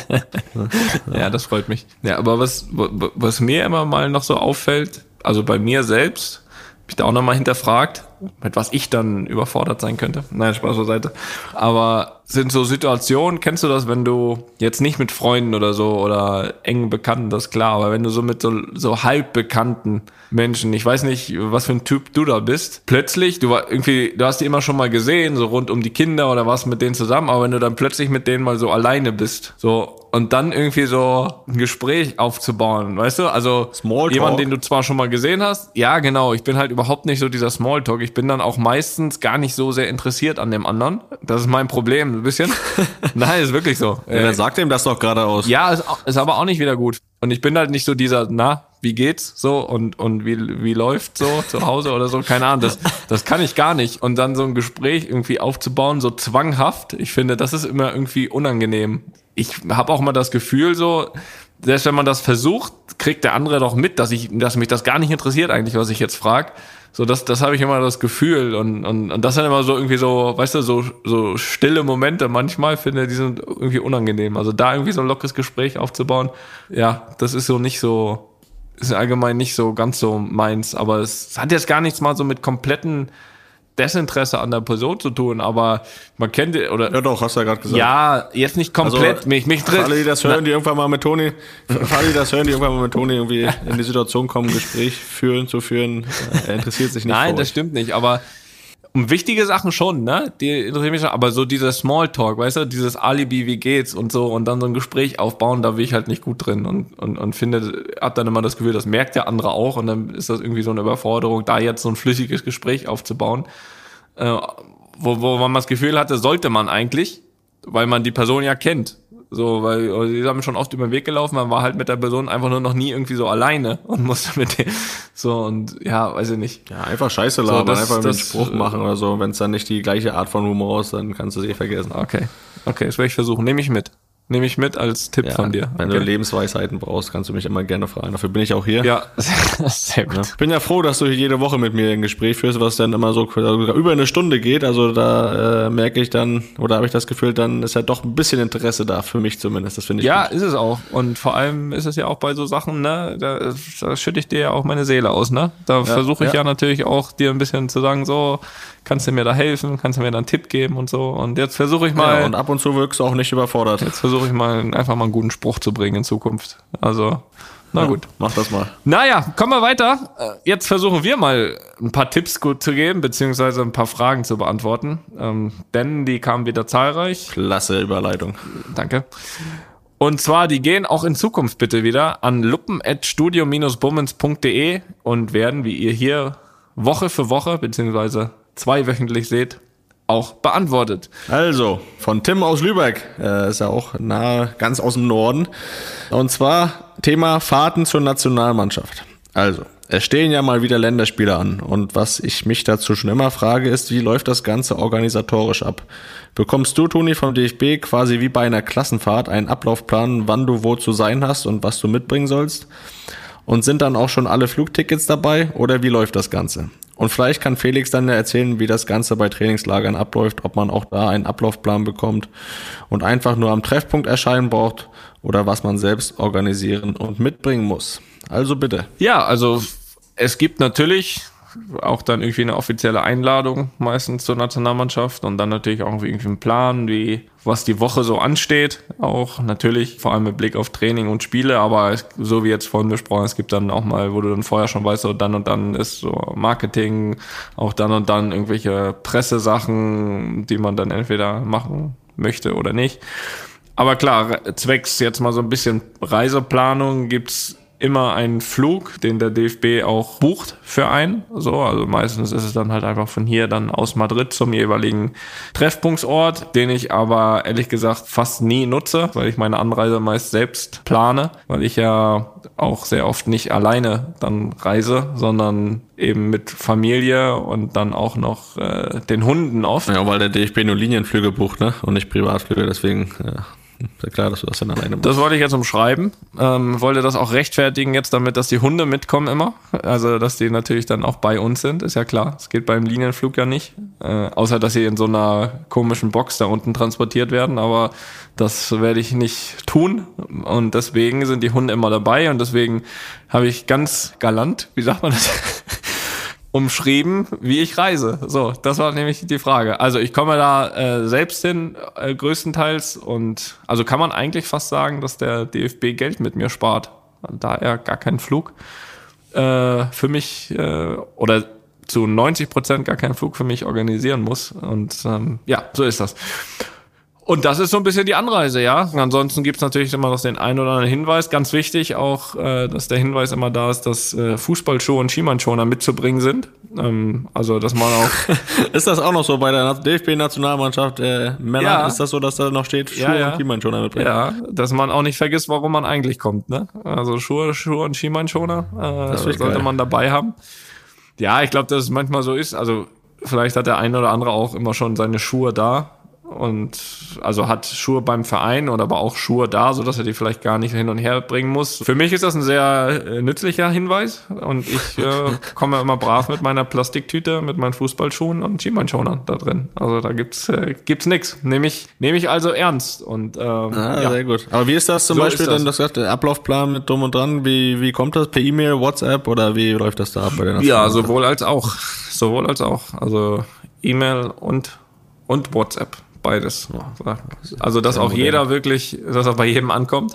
Ja, das freut mich. Ja, aber was, was mir immer mal noch so auffällt, also bei mir selbst, hab ich da auch nochmal hinterfragt, mit was ich dann überfordert sein könnte. Nein, Spaß beiseite. Aber sind so Situationen, kennst du das, wenn du jetzt nicht mit Freunden oder so oder engen Bekannten, das ist klar, aber wenn du so mit so, so halb bekannten Menschen, ich weiß nicht, was für ein Typ du da bist, plötzlich, du war irgendwie, du hast die immer schon mal gesehen, so rund um die Kinder oder was mit denen zusammen, aber wenn du dann plötzlich mit denen mal so alleine bist, so, und dann irgendwie so ein Gespräch aufzubauen, weißt du, also Smalltalk. Jemand, den du zwar schon mal gesehen hast, ja genau, ich bin halt überhaupt nicht so dieser Smalltalk, ich bin dann auch meistens gar nicht so sehr interessiert an dem anderen, das ist mein Problem, ein bisschen. Nein, ist wirklich so. Ja, dann sagt ihm das doch geradeaus. Ja, ist, ist aber auch nicht wieder gut. Und ich bin halt nicht so dieser, na, wie geht's so und und wie wie läuft so zu Hause oder so, keine Ahnung, das das kann ich gar nicht. Und dann so ein Gespräch irgendwie aufzubauen, so zwanghaft, ich finde, das ist immer irgendwie unangenehm. Ich habe auch mal das Gefühl so, selbst wenn man das versucht, kriegt der andere doch mit, dass ich, dass mich das gar nicht interessiert eigentlich, was ich jetzt frage. So, das, das habe ich immer das Gefühl und, und, und das sind immer so irgendwie so, weißt du, so, so stille Momente manchmal, finde, die sind irgendwie unangenehm. Also da irgendwie so ein lockeres Gespräch aufzubauen, ja, das ist so nicht so, ist allgemein nicht so ganz so meins, aber es hat jetzt gar nichts mal so mit kompletten Desinteresse an der Person zu tun, aber man kennt, oder? Ja doch, hast du ja gerade gesagt. Ja, jetzt nicht komplett, also, mich, mich für alle, die das hören, die irgendwann mal mit Toni, für alle, die das hören, die irgendwann mal mit Toni irgendwie in die Situation kommen, ein Gespräch führen, zu führen, er interessiert sich nicht. Nein, für das euch. stimmt nicht, aber um wichtige Sachen schon, ne? Die interessieren mich schon, aber so dieser Smalltalk, weißt du, dieses Alibi, wie geht's und so und dann so ein Gespräch aufbauen, da bin ich halt nicht gut drin und und und finde, hab dann immer das Gefühl, das merkt der andere auch und dann ist das irgendwie so eine Überforderung, da jetzt so ein flüssiges Gespräch aufzubauen, äh, wo wo man das Gefühl hatte, sollte man eigentlich, weil man die Person ja kennt. So, weil die haben schon oft über den Weg gelaufen, man war halt mit der Person einfach nur noch nie irgendwie so alleine und musste mit dem, so und ja, weiß ich nicht. Ja, einfach Scheiße labern, So, das- einfach einen das, Spruch machen oder so. Wenn es dann nicht die gleiche Art von Humor ist, dann kannst du sie vergessen. Okay, okay, das werde ich versuchen. Nehme ich mit. Nehme ich mit als Tipp Ja, von dir. wenn Okay. du Lebensweisheiten brauchst, kannst du mich immer gerne fragen. Dafür bin ich auch hier. Ja, sehr gut. Ich bin ja froh, dass du jede Woche mit mir ein Gespräch führst, was dann immer so sogar über eine Stunde geht. Also da äh, merke ich dann, oder habe ich das Gefühl, dann ist ja doch ein bisschen Interesse da, für mich zumindest. Das finde ich Ja, gut. ist es auch. Und vor allem ist es ja auch bei so Sachen, ne, da, da schütte ich dir ja auch meine Seele aus, ne? Da versuche ich ja. ja. natürlich auch dir ein bisschen zu sagen, so, kannst du mir da helfen, kannst du mir da einen Tipp geben und so. Und jetzt versuche ich mal, Ja, und ab und zu wirkst du auch nicht überfordert. jetzt versuche ich mal einfach mal einen guten Spruch zu bringen in Zukunft. Also, na gut. Mach das mal. Naja, kommen wir weiter. Äh, Jetzt versuchen wir mal ein paar Tipps gut zu geben, beziehungsweise ein paar Fragen zu beantworten. Ähm, denn die kamen wieder zahlreich. Klasse Überleitung. Danke. Und zwar, die gehen auch in Zukunft bitte wieder an luppen at studio bummens punkt de und werden, wie ihr hier Woche für Woche, beziehungsweise zweiwöchentlich seht, auch beantwortet. Also, von Tim aus Lübeck, äh, ist ja auch nahe, ganz aus dem Norden. Und zwar Thema Fahrten zur Nationalmannschaft. Also, es stehen ja mal wieder Länderspiele an. Und was ich mich dazu schon immer frage, ist, wie läuft das Ganze organisatorisch ab? Bekommst du, Toni, vom D F B quasi wie bei einer Klassenfahrt einen Ablaufplan, wann du wo zu sein hast und was du mitbringen sollst? Und sind dann auch schon alle Flugtickets dabei oder wie läuft das Ganze? Und vielleicht kann Felix dann ja erzählen, wie das Ganze bei Trainingslagern abläuft, ob man auch da einen Ablaufplan bekommt und einfach nur am Treffpunkt erscheinen braucht oder was man selbst organisieren und mitbringen muss. Also bitte. Ja, also es gibt natürlich auch dann irgendwie eine offizielle Einladung meistens zur Nationalmannschaft und dann natürlich auch irgendwie einen Plan, wie was die Woche so ansteht, auch natürlich vor allem mit Blick auf Training und Spiele, aber es, so wie jetzt vorhin besprochen, es gibt dann auch mal, wo du dann vorher schon weißt, so dann und dann ist so Marketing, auch dann und dann irgendwelche Pressesachen, die man dann entweder machen möchte oder nicht. Aber klar, zwecks jetzt mal so ein bisschen Reiseplanung gibt's immer einen Flug, den der D F B auch bucht für einen. So, also meistens ist es dann halt einfach von hier dann aus Madrid zum jeweiligen Treffpunktsort, den ich aber ehrlich gesagt fast nie nutze, weil ich meine Anreise meist selbst plane, weil ich ja auch sehr oft nicht alleine dann reise, sondern eben mit Familie und dann auch noch äh, den Hunden oft. Ja, weil der D F B nur Linienflüge bucht, ne? Und nicht Privatflüge, deswegen ja. Ist ja klar, dass du das dann alleine machst. Das wollte ich jetzt umschreiben. Ähm, wollte das auch rechtfertigen jetzt damit, dass die Hunde mitkommen immer. Also, dass die natürlich dann auch bei uns sind, ist ja klar. Es geht beim Linienflug ja nicht. Äh, außer, dass sie in so einer komischen Box da unten transportiert werden. Aber das werde ich nicht tun. Und deswegen sind die Hunde immer dabei. Und deswegen habe ich ganz galant, wie sagt man das? umschrieben, wie ich reise. So, das war nämlich die Frage. Also ich komme da äh, selbst hin, äh, größtenteils. Und also kann man eigentlich fast sagen, dass der D F B Geld mit mir spart. Da er gar keinen Flug äh, für mich äh, oder zu neunzig Prozent gar keinen Flug für mich organisieren muss. Und ähm, ja, so ist das. Und das ist so ein bisschen die Anreise, ja. Und ansonsten gibt's natürlich immer noch den einen oder anderen Hinweis. Ganz wichtig auch, äh, dass der Hinweis immer da ist, dass äh, Fußballschuhe und Schienbeinschoner mitzubringen sind. Ähm, also, dass man auch... Ist das auch noch so bei der D F B-Nationalmannschaft äh, Männer? Ja. Ist das so, dass da noch steht, Schuhe Ja, ja. und Schienbeinschoner mitbringen? Ja, dass man auch nicht vergisst, warum man eigentlich kommt, ne? Also Schuhe, Schuhe und Schienbeinschoner äh, Das wird sollte geil. man dabei haben. Ja, ich glaube, dass es manchmal so ist. Also vielleicht hat der eine oder andere auch immer schon seine Schuhe da. Und also hat Schuhe beim Verein oder aber auch Schuhe da, so dass er die vielleicht gar nicht hin und her bringen muss. Für mich ist das ein sehr äh, nützlicher Hinweis und ich äh, komme immer brav mit meiner Plastiktüte, mit meinen Fußballschuhen und Schienbeinschonern da drin. Also da gibt's äh, gibt's nix. Nehme ich nehme ich also ernst und ähm, Ah, ja. sehr gut. Aber wie ist das zum So Beispiel ist das. denn, das gesagt, der Ablaufplan mit drum und dran? Wie, wie kommt das? Per E-Mail, WhatsApp oder wie läuft das da ab bei den Ja, sowohl als auch, sowohl als auch. Also E-Mail und und WhatsApp. Beides. Also, dass auch jeder wirklich, dass er bei jedem ankommt,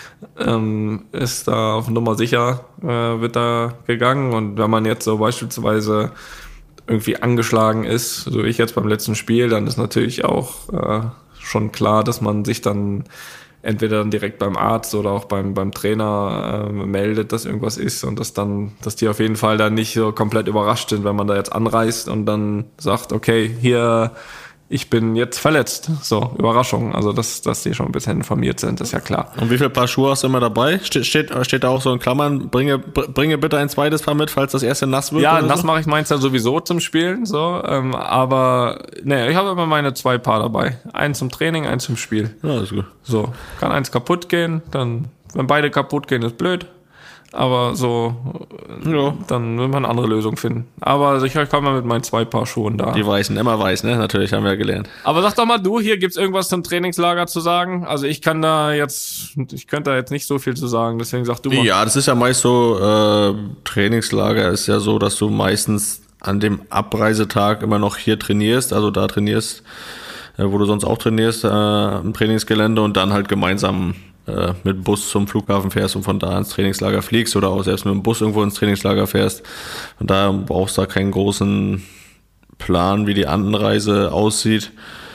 ähm, ist da auf Nummer sicher, äh, wird da gegangen. Und wenn man jetzt so beispielsweise irgendwie angeschlagen ist, so wie ich jetzt beim letzten Spiel, dann ist natürlich auch äh, schon klar, dass man sich dann entweder dann direkt beim Arzt oder auch beim beim Trainer äh, meldet, dass irgendwas ist und dass dann, dass die auf jeden Fall dann nicht so komplett überrascht sind, wenn man da jetzt anreist und dann sagt, okay, hier ich bin jetzt verletzt. So, Überraschung. Also, dass, dass die schon ein bisschen informiert sind, ist ja klar. Und wie viele Paar Schuhe hast du immer dabei? Steht, steht, steht da auch so in Klammern, bringe, bringe bitte ein zweites Paar mit, falls das erste nass wird? Ja, oder nass so? mache ich meins ja sowieso zum Spielen, so, ähm, aber, ne, ich habe immer meine zwei Paar dabei. Eins zum Training, eins zum Spiel. Ja, ist gut. So, kann eins kaputt gehen, dann, wenn beide kaputt gehen, ist blöd. Aber so, Ja. dann will man eine andere Lösung finden. Aber ich komme mal mit meinen zwei Paar Schuhen da. Die Weißen, immer weiß, ne? Natürlich, haben wir ja gelernt. Aber sag doch mal du, hier gibt's irgendwas zum Trainingslager zu sagen? Also ich kann da jetzt, ich könnte da jetzt nicht so viel zu sagen, deswegen sag du mal. Ja, das ist ja meist so, äh, Trainingslager ist ja so, dass du meistens an dem Abreisetag immer noch hier trainierst, also da trainierst, äh, wo du sonst auch trainierst, äh, im Trainingsgelände und dann halt gemeinsam äh, mit dem Bus zum Flughafen fährst und von da ins Trainingslager fliegst oder auch selbst mit dem Bus irgendwo ins Trainingslager fährst. Von daher brauchst du da keinen großen Plan, wie die Anreise aussieht.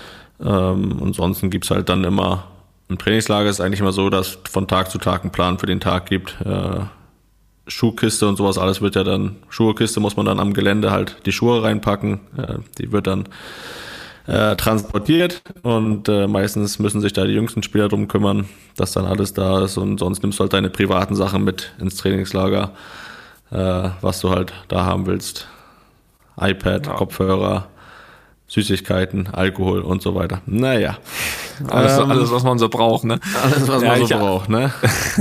Ähm, ansonsten gibt's halt dann immer, im Trainingslager ist es eigentlich immer so, dass von Tag zu Tag ein Plan für den Tag gibt. Äh, Schuhkiste und sowas, alles wird ja dann, Schuhkiste muss man dann am Gelände halt die Schuhe reinpacken. Äh, die wird dann äh, transportiert und äh, meistens müssen sich da die jüngsten Spieler drum kümmern, dass dann alles da ist und sonst nimmst du halt deine privaten Sachen mit ins Trainingslager, äh, was du halt da haben willst. iPad, Ja. Kopfhörer, Süßigkeiten, Alkohol und so weiter. Naja. Alles, Ähm, alles, was man so braucht, ne? Alles, was Ja, man so ich- braucht, ne?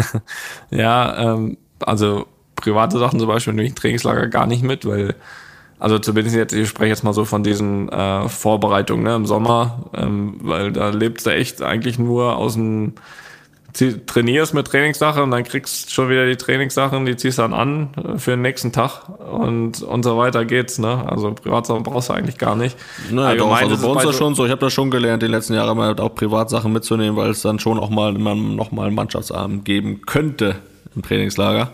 Ja, ähm, also private Sachen zum Beispiel nehme ich im Trainingslager gar nicht mit, weil, also zumindest jetzt, ich spreche jetzt mal so von diesen äh, Vorbereitungen, ne, im Sommer, ähm, weil da lebst du echt eigentlich nur aus dem, zie- trainierst mit Trainingssachen und dann kriegst schon wieder die Trainingssachen, die ziehst dann an äh, für den nächsten Tag und und so weiter geht's, ne? Also Privatsachen brauchst du eigentlich gar nicht. Naja, doch, Allgemein also ist bei es uns bei das so- schon so. Ich habe das schon gelernt, die letzten Jahre mal auch Privatsachen mitzunehmen, weil es dann schon auch mal immer noch mal einen Mannschaftsabend geben könnte im Trainingslager.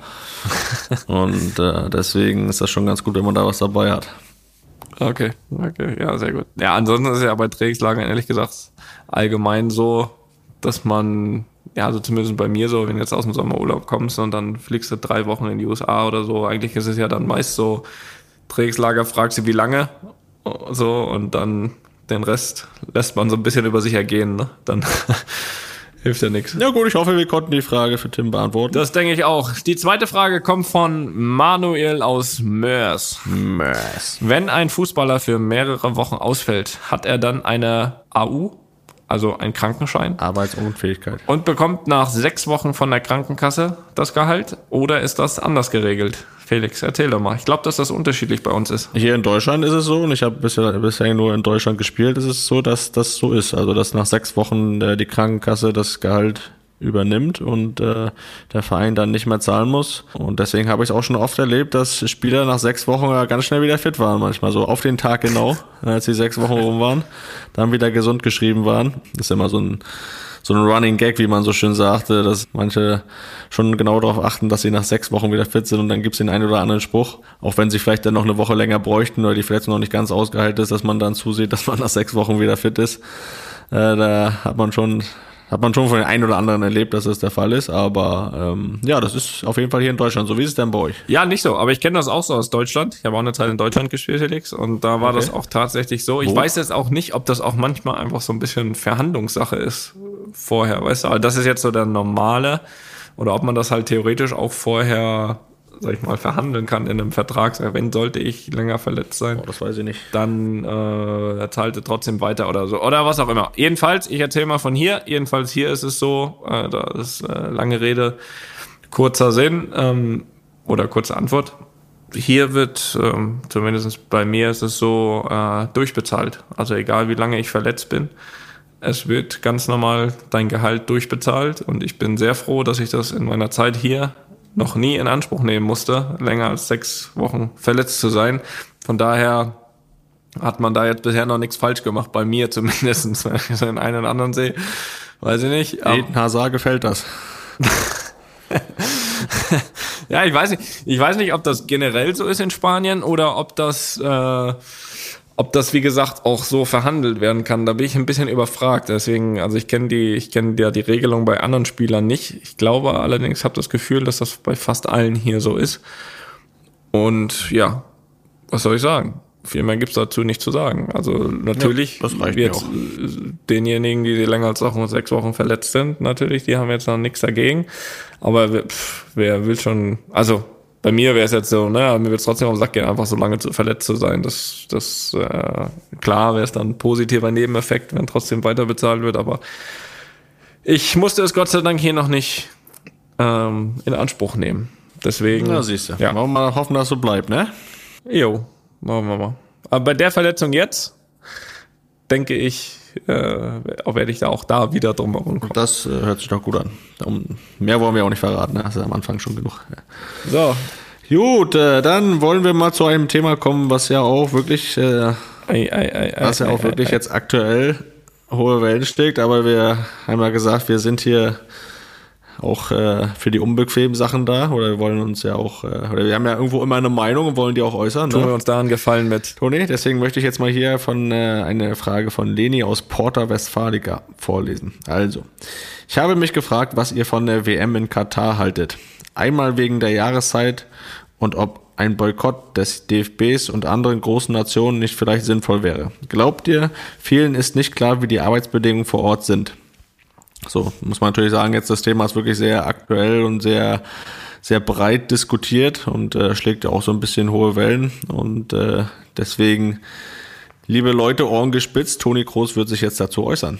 Und äh, deswegen ist das schon ganz gut, wenn man da was dabei hat. Okay, okay, ja, sehr gut. Ja, ansonsten ist es ja bei Trainingslagern ehrlich gesagt allgemein so, dass man, ja, also zumindest bei mir so, wenn du jetzt aus dem Sommerurlaub kommst und dann fliegst du drei Wochen in die U S A oder so, eigentlich ist es ja dann meist so, Trainingslager fragst du wie lange, so, und dann den Rest lässt man so ein bisschen über sich ergehen, ne? Dann hilft ja nichts. Ja gut, ich hoffe, wir konnten die Frage für Tim beantworten. Das denke ich auch. Die zweite Frage kommt von Manuel aus Mörs. Mörs. Wenn ein Fußballer für mehrere Wochen ausfällt, hat er dann eine A U, also einen Krankenschein, Arbeitsunfähigkeit. und bekommt nach sechs Wochen von der Krankenkasse das Gehalt? Oder ist das anders geregelt? Felix, erzähl doch mal. Ich glaube, dass das unterschiedlich bei uns ist. Hier in Deutschland ist es so, und ich habe bisher, bisher nur in Deutschland gespielt, ist es so, dass das so ist. Also, dass nach sechs Wochen äh, die Krankenkasse das Gehalt übernimmt und äh, der Verein dann nicht mehr zahlen muss. Und deswegen habe ich es auch schon oft erlebt, dass Spieler nach sechs Wochen ja ganz schnell wieder fit waren, manchmal so auf den Tag genau, als die sechs Wochen rum waren, dann wieder gesund geschrieben waren. Das ist immer so ein so ein Running Gag, wie man so schön sagte, dass manche schon genau darauf achten, dass sie nach sechs Wochen wieder fit sind und dann gibt's den einen oder anderen Spruch, auch wenn sie vielleicht dann noch eine Woche länger bräuchten oder die Verletzung noch nicht ganz ausgeheilt ist, dass man dann zusieht, dass man nach sechs Wochen wieder fit ist. Äh, da hat man schon Hat man schon von den einen oder anderen erlebt, dass das der Fall ist, aber ähm, ja, das ist auf jeden Fall hier in Deutschland so. Wie ist es denn bei euch? Ja, nicht so, aber ich kenne das auch so aus Deutschland. Ich habe auch eine Zeit in Deutschland gespielt, Felix, und da war Okay. das auch tatsächlich so. Ich Wo? weiß jetzt auch nicht, ob das auch manchmal einfach so ein bisschen Verhandlungssache ist vorher, weißt du, aber das ist jetzt so der normale, oder ob man das halt theoretisch auch vorher, sag ich mal, verhandeln kann in einem Vertrag. Wenn sollte ich länger verletzt sein, Oh, das weiß ich nicht. dann äh, zahlt er trotzdem weiter oder so. Oder was auch immer. Jedenfalls, ich erzähle mal von hier. Jedenfalls hier ist es so, äh, da ist äh, lange Rede, kurzer Sinn ähm, oder kurze Antwort. Hier wird, ähm, zumindest bei mir ist es so, äh, durchbezahlt. Also egal wie lange ich verletzt bin, es wird ganz normal dein Gehalt durchbezahlt. Und ich bin sehr froh, dass ich das in meiner Zeit hier noch nie in Anspruch nehmen musste, länger als sechs Wochen verletzt zu sein. Von daher hat man da jetzt bisher noch nichts falsch gemacht, bei mir zumindest. Wenn ich so den einen oder anderen sehe, weiß ich nicht. Aber Eden Hazard gefällt das. ja, ich weiß nicht, ich weiß nicht, ob das generell so ist in Spanien oder ob das, äh, ob das, wie gesagt, auch so verhandelt werden kann. Da bin ich ein bisschen überfragt. Deswegen, also ich kenne die, ich kenne ja die Regelung bei anderen Spielern nicht. Ich glaube allerdings, habe das Gefühl, dass das bei fast allen hier so ist. Und ja, was soll ich sagen? Viel mehr gibt's dazu nicht zu sagen. Also natürlich, Ja, das reicht mir jetzt auch. denjenigen, die länger als Wochen, sechs Wochen verletzt sind, natürlich, die haben jetzt noch nichts dagegen. Aber wer, pff, wer will schon, also bei mir wäre es jetzt so, naja, mir wird es trotzdem auf den Sack gehen, einfach so lange zu, verletzt zu sein. Das, das äh, klar wäre es dann ein positiver Nebeneffekt, wenn trotzdem weiter bezahlt wird, aber ich musste es Gott sei Dank hier noch nicht ähm, in Anspruch nehmen. Deswegen. Na, siehst du. Ja. Wollen wir mal hoffen, dass es so bleibt, ne? Jo, machen wir mal. Aber bei der Verletzung jetzt, denke ich, äh, werde ich da auch da wieder drum herum kommen. Das äh, hört sich doch gut an. Um, mehr wollen wir auch nicht verraten, ne? Das ist am Anfang schon genug. Ja. So. Gut, äh, dann wollen wir mal zu einem Thema kommen, was ja auch wirklich, äh, Ei, ei, ei, was ja ei, auch ei, wirklich ei. jetzt aktuell hohe Wellen schlägt, aber wir haben ja gesagt, wir sind hier auch äh, für die unbequemen Sachen da, oder wir wollen uns ja auch, äh, oder wir haben ja irgendwo immer eine Meinung und wollen die auch äußern. Tun wir Ne? uns da einen Gefallen mit. Toni, deswegen möchte ich jetzt mal hier von äh, eine Frage von Leni aus Porta Westfalica vorlesen. Also, ich habe mich gefragt, was ihr von der W M in Katar haltet. Einmal wegen der Jahreszeit und ob ein Boykott des D F Bs und anderen großen Nationen nicht vielleicht sinnvoll wäre. Glaubt ihr, vielen ist nicht klar, wie die Arbeitsbedingungen vor Ort sind? So, muss man natürlich sagen, jetzt das Thema ist wirklich sehr aktuell und sehr, sehr breit diskutiert und äh, schlägt ja auch so ein bisschen hohe Wellen und äh, deswegen, liebe Leute, Ohren gespitzt, Toni Kroos wird sich jetzt dazu äußern.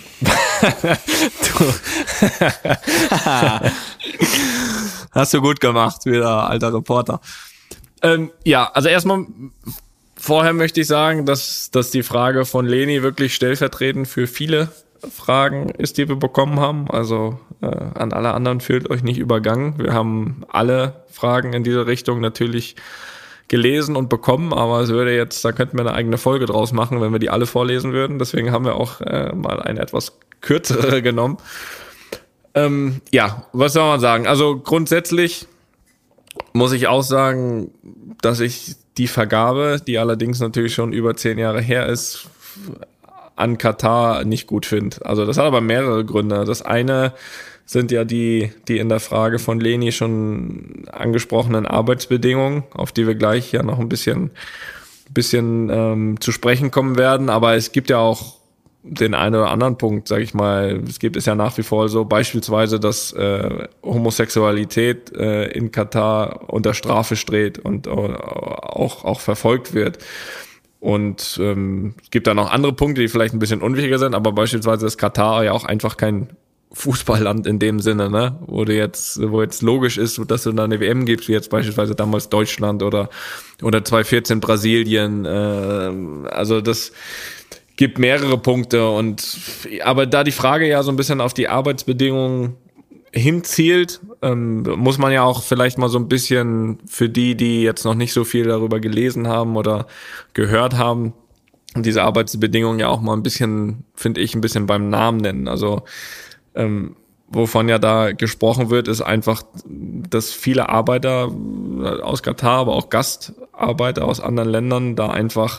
Hast du gut gemacht, wieder alter Reporter. Ähm, ja, also erstmal, vorher möchte ich sagen, dass, dass die Frage von Leni wirklich stellvertretend für viele Fragen ist, die wir bekommen haben. Also äh, an alle anderen fühlt euch nicht übergangen. Wir haben alle Fragen in diese Richtung natürlich gelesen und bekommen, aber es würde jetzt, da könnten wir eine eigene Folge draus machen, wenn wir die alle vorlesen würden. Deswegen haben wir auch äh, mal eine etwas kürzere genommen. Ähm, ja, was soll man sagen? Also grundsätzlich muss ich auch sagen, dass ich die Vergabe, die allerdings natürlich schon über zehn Jahre her ist, an Katar nicht gut finde. Also das hat aber mehrere Gründe. Das eine sind ja die, die in der Frage von Leni schon angesprochenen Arbeitsbedingungen, auf die wir gleich ja noch ein bisschen, bisschen ähm, zu sprechen kommen werden. Aber es gibt ja auch den einen oder anderen Punkt, sage ich mal. Es gibt es ja nach wie vor so, beispielsweise, dass äh, Homosexualität äh, in Katar unter Strafe steht und äh, auch, auch verfolgt wird. Und ähm, es gibt da noch andere Punkte, die vielleicht ein bisschen unwichtiger sind, aber beispielsweise ist Katar ja auch einfach kein Fußballland in dem Sinne, ne, wo du jetzt, wo jetzt logisch ist, dass du da eine W M gibst, wie jetzt beispielsweise damals Deutschland oder oder zwanzig vierzehn Brasilien. Äh, also das gibt mehrere Punkte und aber da die Frage ja so ein bisschen auf die Arbeitsbedingungen hinzielt, ähm, muss man ja auch vielleicht mal so ein bisschen für die, die jetzt noch nicht so viel darüber gelesen haben oder gehört haben, diese Arbeitsbedingungen ja auch mal ein bisschen, finde ich, ein bisschen beim Namen nennen. Also ähm, wovon ja da gesprochen wird, ist einfach, dass viele Arbeiter aus Katar, aber auch Gastarbeiter aus anderen Ländern da einfach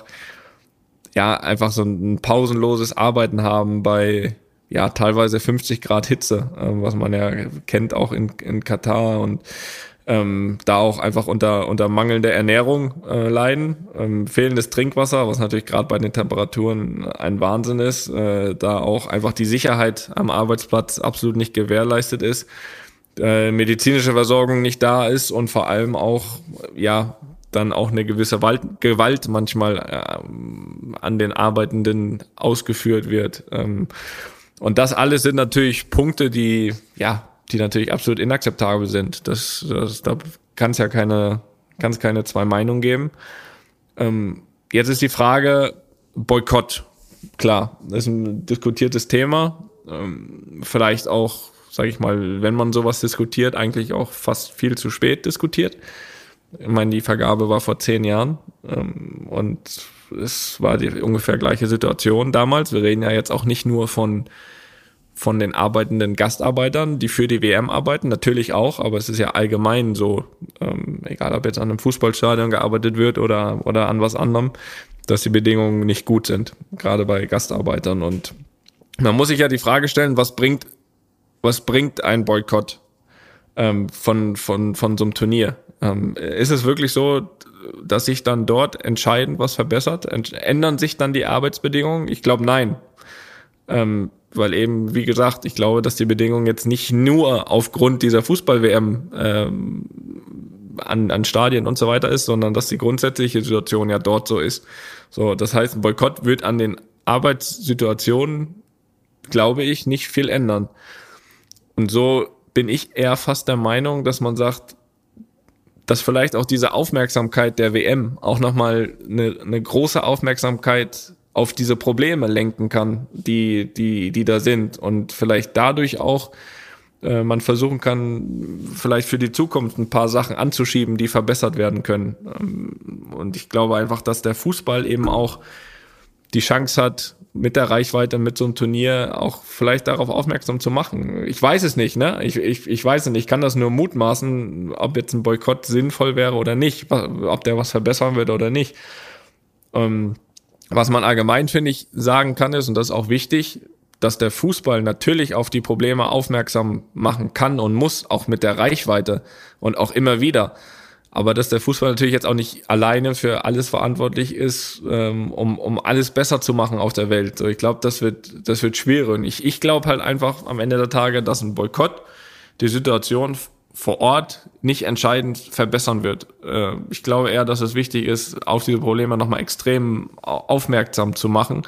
ja einfach so ein pausenloses Arbeiten haben bei ja teilweise fünfzig Grad Hitze, äh, was man ja kennt auch in, in Katar, und ähm, da auch einfach unter unter mangelnder Ernährung äh, leiden, ähm, fehlendes Trinkwasser, was natürlich gerade bei den Temperaturen ein Wahnsinn ist, äh, da auch einfach die Sicherheit am Arbeitsplatz absolut nicht gewährleistet ist, äh, medizinische Versorgung nicht da ist und vor allem auch ja dann auch eine gewisse Gewalt, Gewalt manchmal äh, an den Arbeitenden ausgeführt wird. Ähm, und das alles sind natürlich Punkte, die ja die natürlich absolut inakzeptabel sind. Das, das, da kann es ja keine, kann es keine zwei Meinungen geben. Ähm, jetzt ist die Frage, Boykott. Klar, das ist ein diskutiertes Thema. Ähm, vielleicht auch, sage ich mal, wenn man sowas diskutiert, eigentlich auch fast viel zu spät diskutiert. Ich meine, die Vergabe war vor zehn Jahren ähm, und es war die ungefähr gleiche Situation damals. Wir reden ja jetzt auch nicht nur von von den arbeitenden Gastarbeitern, die für die W M arbeiten, natürlich auch, aber es ist ja allgemein so, ähm, egal ob jetzt an einem Fußballstadion gearbeitet wird oder oder an was anderem, dass die Bedingungen nicht gut sind, gerade bei Gastarbeitern. Und man muss sich ja die Frage stellen, was bringt was bringt ein Boykott ähm, von von von so einem Turnier? Ähm, ist es wirklich so, dass sich dann dort entscheidend was verbessert? Ändern sich dann die Arbeitsbedingungen? Ich glaube, nein. Ähm, weil eben, wie gesagt, ich glaube, dass die Bedingungen jetzt nicht nur aufgrund dieser Fußball-W M ähm, an, an Stadien und so weiter ist, sondern dass die grundsätzliche Situation ja dort so ist. So, das heißt, ein Boykott wird an den Arbeitssituationen, glaube ich, nicht viel ändern. Und so bin ich eher fast der Meinung, dass man sagt, dass vielleicht auch diese Aufmerksamkeit der W M auch nochmal eine, eine große Aufmerksamkeit auf diese Probleme lenken kann, die die die da sind, und vielleicht dadurch auch äh, man versuchen kann, vielleicht für die Zukunft ein paar Sachen anzuschieben, die verbessert werden können. Ähm, und ich glaube einfach, dass der Fußball eben auch die Chance hat, mit der Reichweite, mit so einem Turnier auch vielleicht darauf aufmerksam zu machen. Ich weiß es nicht, ne? Ich, ich, ich weiß es nicht. Ich kann das nur mutmaßen, ob jetzt ein Boykott sinnvoll wäre oder nicht, ob der was verbessern wird oder nicht. Ähm, Was man allgemein, finde ich, sagen kann ist, und das ist auch wichtig, dass der Fußball natürlich auf die Probleme aufmerksam machen kann und muss, auch mit der Reichweite und auch immer wieder. Aber dass der Fußball natürlich jetzt auch nicht alleine für alles verantwortlich ist, ähm, um um alles besser zu machen auf der Welt. So, ich glaube, das wird das wird schwierig. Und ich, ich glaube halt einfach am Ende der Tage, dass ein Boykott die Situation vor Ort nicht entscheidend verbessern wird. Ich glaube eher, dass es wichtig ist, auf diese Probleme nochmal extrem aufmerksam zu machen.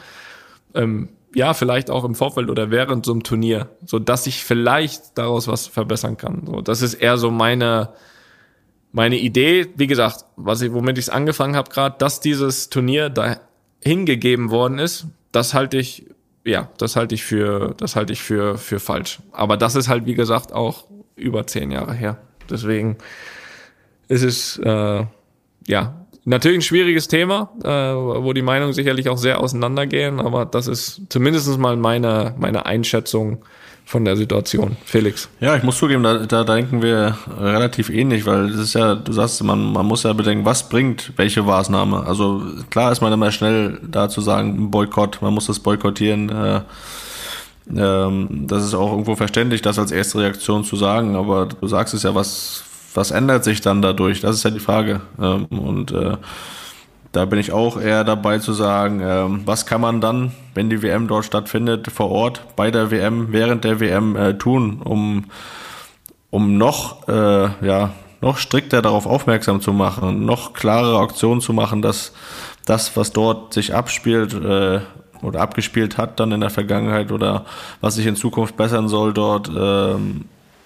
Ja, vielleicht auch im Vorfeld oder während so einem Turnier, so dass ich vielleicht daraus was verbessern kann. So, das ist eher so meine meine Idee. Wie gesagt, was ich, womit ich es angefangen habe gerade, dass dieses Turnier da hingegeben worden ist, das halte ich, ja, das halte ich für, das halte ich für für falsch. Aber das ist halt, wie gesagt, auch über zehn Jahre her. Deswegen ist es äh, ja natürlich ein schwieriges Thema, äh, wo die Meinungen sicherlich auch sehr auseinandergehen, aber das ist zumindest mal meine meine Einschätzung von der Situation. Felix? Ja, ich muss zugeben, da, da denken wir relativ ähnlich, weil das ist ja, du sagst, man, man muss ja bedenken, was bringt welche Maßnahme. Also klar ist man immer schnell da zu sagen, Boykott, man muss das boykottieren, äh, das ist auch irgendwo verständlich, das als erste Reaktion zu sagen, aber du sagst es ja, was was ändert sich dann dadurch? Das ist ja die Frage. Und äh, da bin ich auch eher dabei zu sagen, äh, was kann man dann, wenn die W M dort stattfindet, vor Ort, bei der W M, während der W M äh, tun, um um noch äh, ja noch strikter darauf aufmerksam zu machen, noch klarere Aktionen zu machen, dass das, was dort sich abspielt, äh, oder abgespielt hat dann in der Vergangenheit oder was sich in Zukunft bessern soll dort, ähm,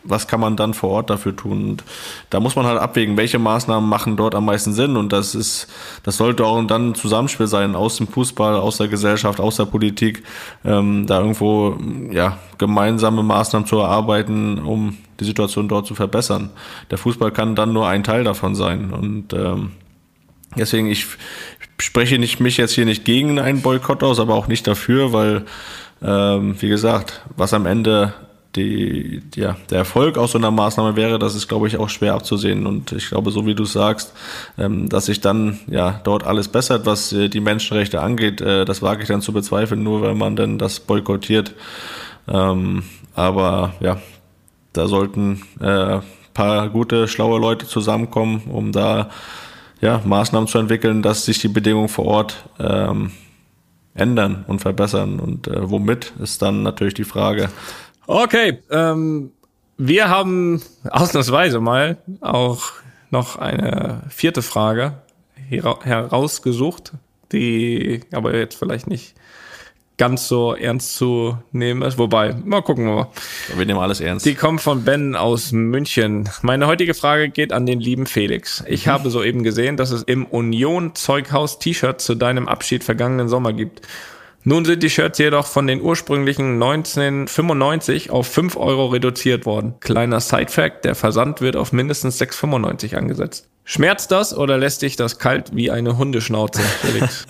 was kann man dann vor Ort dafür tun? Und da muss man halt abwägen, welche Maßnahmen machen dort am meisten Sinn. Und das ist, das sollte auch dann ein Zusammenspiel sein aus dem Fußball, aus der Gesellschaft, aus der Politik, ähm, da irgendwo ja gemeinsame Maßnahmen zu erarbeiten, um die Situation dort zu verbessern. Der Fußball kann dann nur ein Teil davon sein. Und ähm, deswegen, ich spreche nicht, mich jetzt hier nicht gegen einen Boykott aus, aber auch nicht dafür, weil, ähm, wie gesagt, was am Ende die, ja, der Erfolg aus so einer Maßnahme wäre, das ist, glaube ich, auch schwer abzusehen. Und ich glaube, so wie du sagst, ähm, dass sich dann ja dort alles bessert, was äh, die Menschenrechte angeht, äh, das wage ich dann zu bezweifeln, nur weil man dann das boykottiert. Ähm, aber ja, da sollten äh, paar gute, schlaue Leute zusammenkommen, um da ja, Maßnahmen zu entwickeln, dass sich die Bedingungen vor Ort ähm, ändern und verbessern. Und äh, womit ist dann natürlich die Frage. Okay, ähm, wir haben ausnahmsweise mal auch noch eine vierte Frage herausgesucht, die aber jetzt vielleicht nicht ganz so ernst zu nehmen ist. Wobei, mal gucken wir mal. Wir nehmen alles ernst. Die kommt von Ben aus München. Meine heutige Frage geht an den lieben Felix. Ich mhm. habe soeben gesehen, dass es im Union Zeughaus T-Shirt zu deinem Abschied vergangenen Sommer gibt. Nun sind die Shirts jedoch von den ursprünglichen neunzehnhundertfünfundneunzig auf fünf Euro reduziert worden. Kleiner Sidefact, der Versand wird auf mindestens sechs Euro fünfundneunzig angesetzt. Schmerzt das oder lässt dich das kalt wie eine Hundeschnauze, Felix?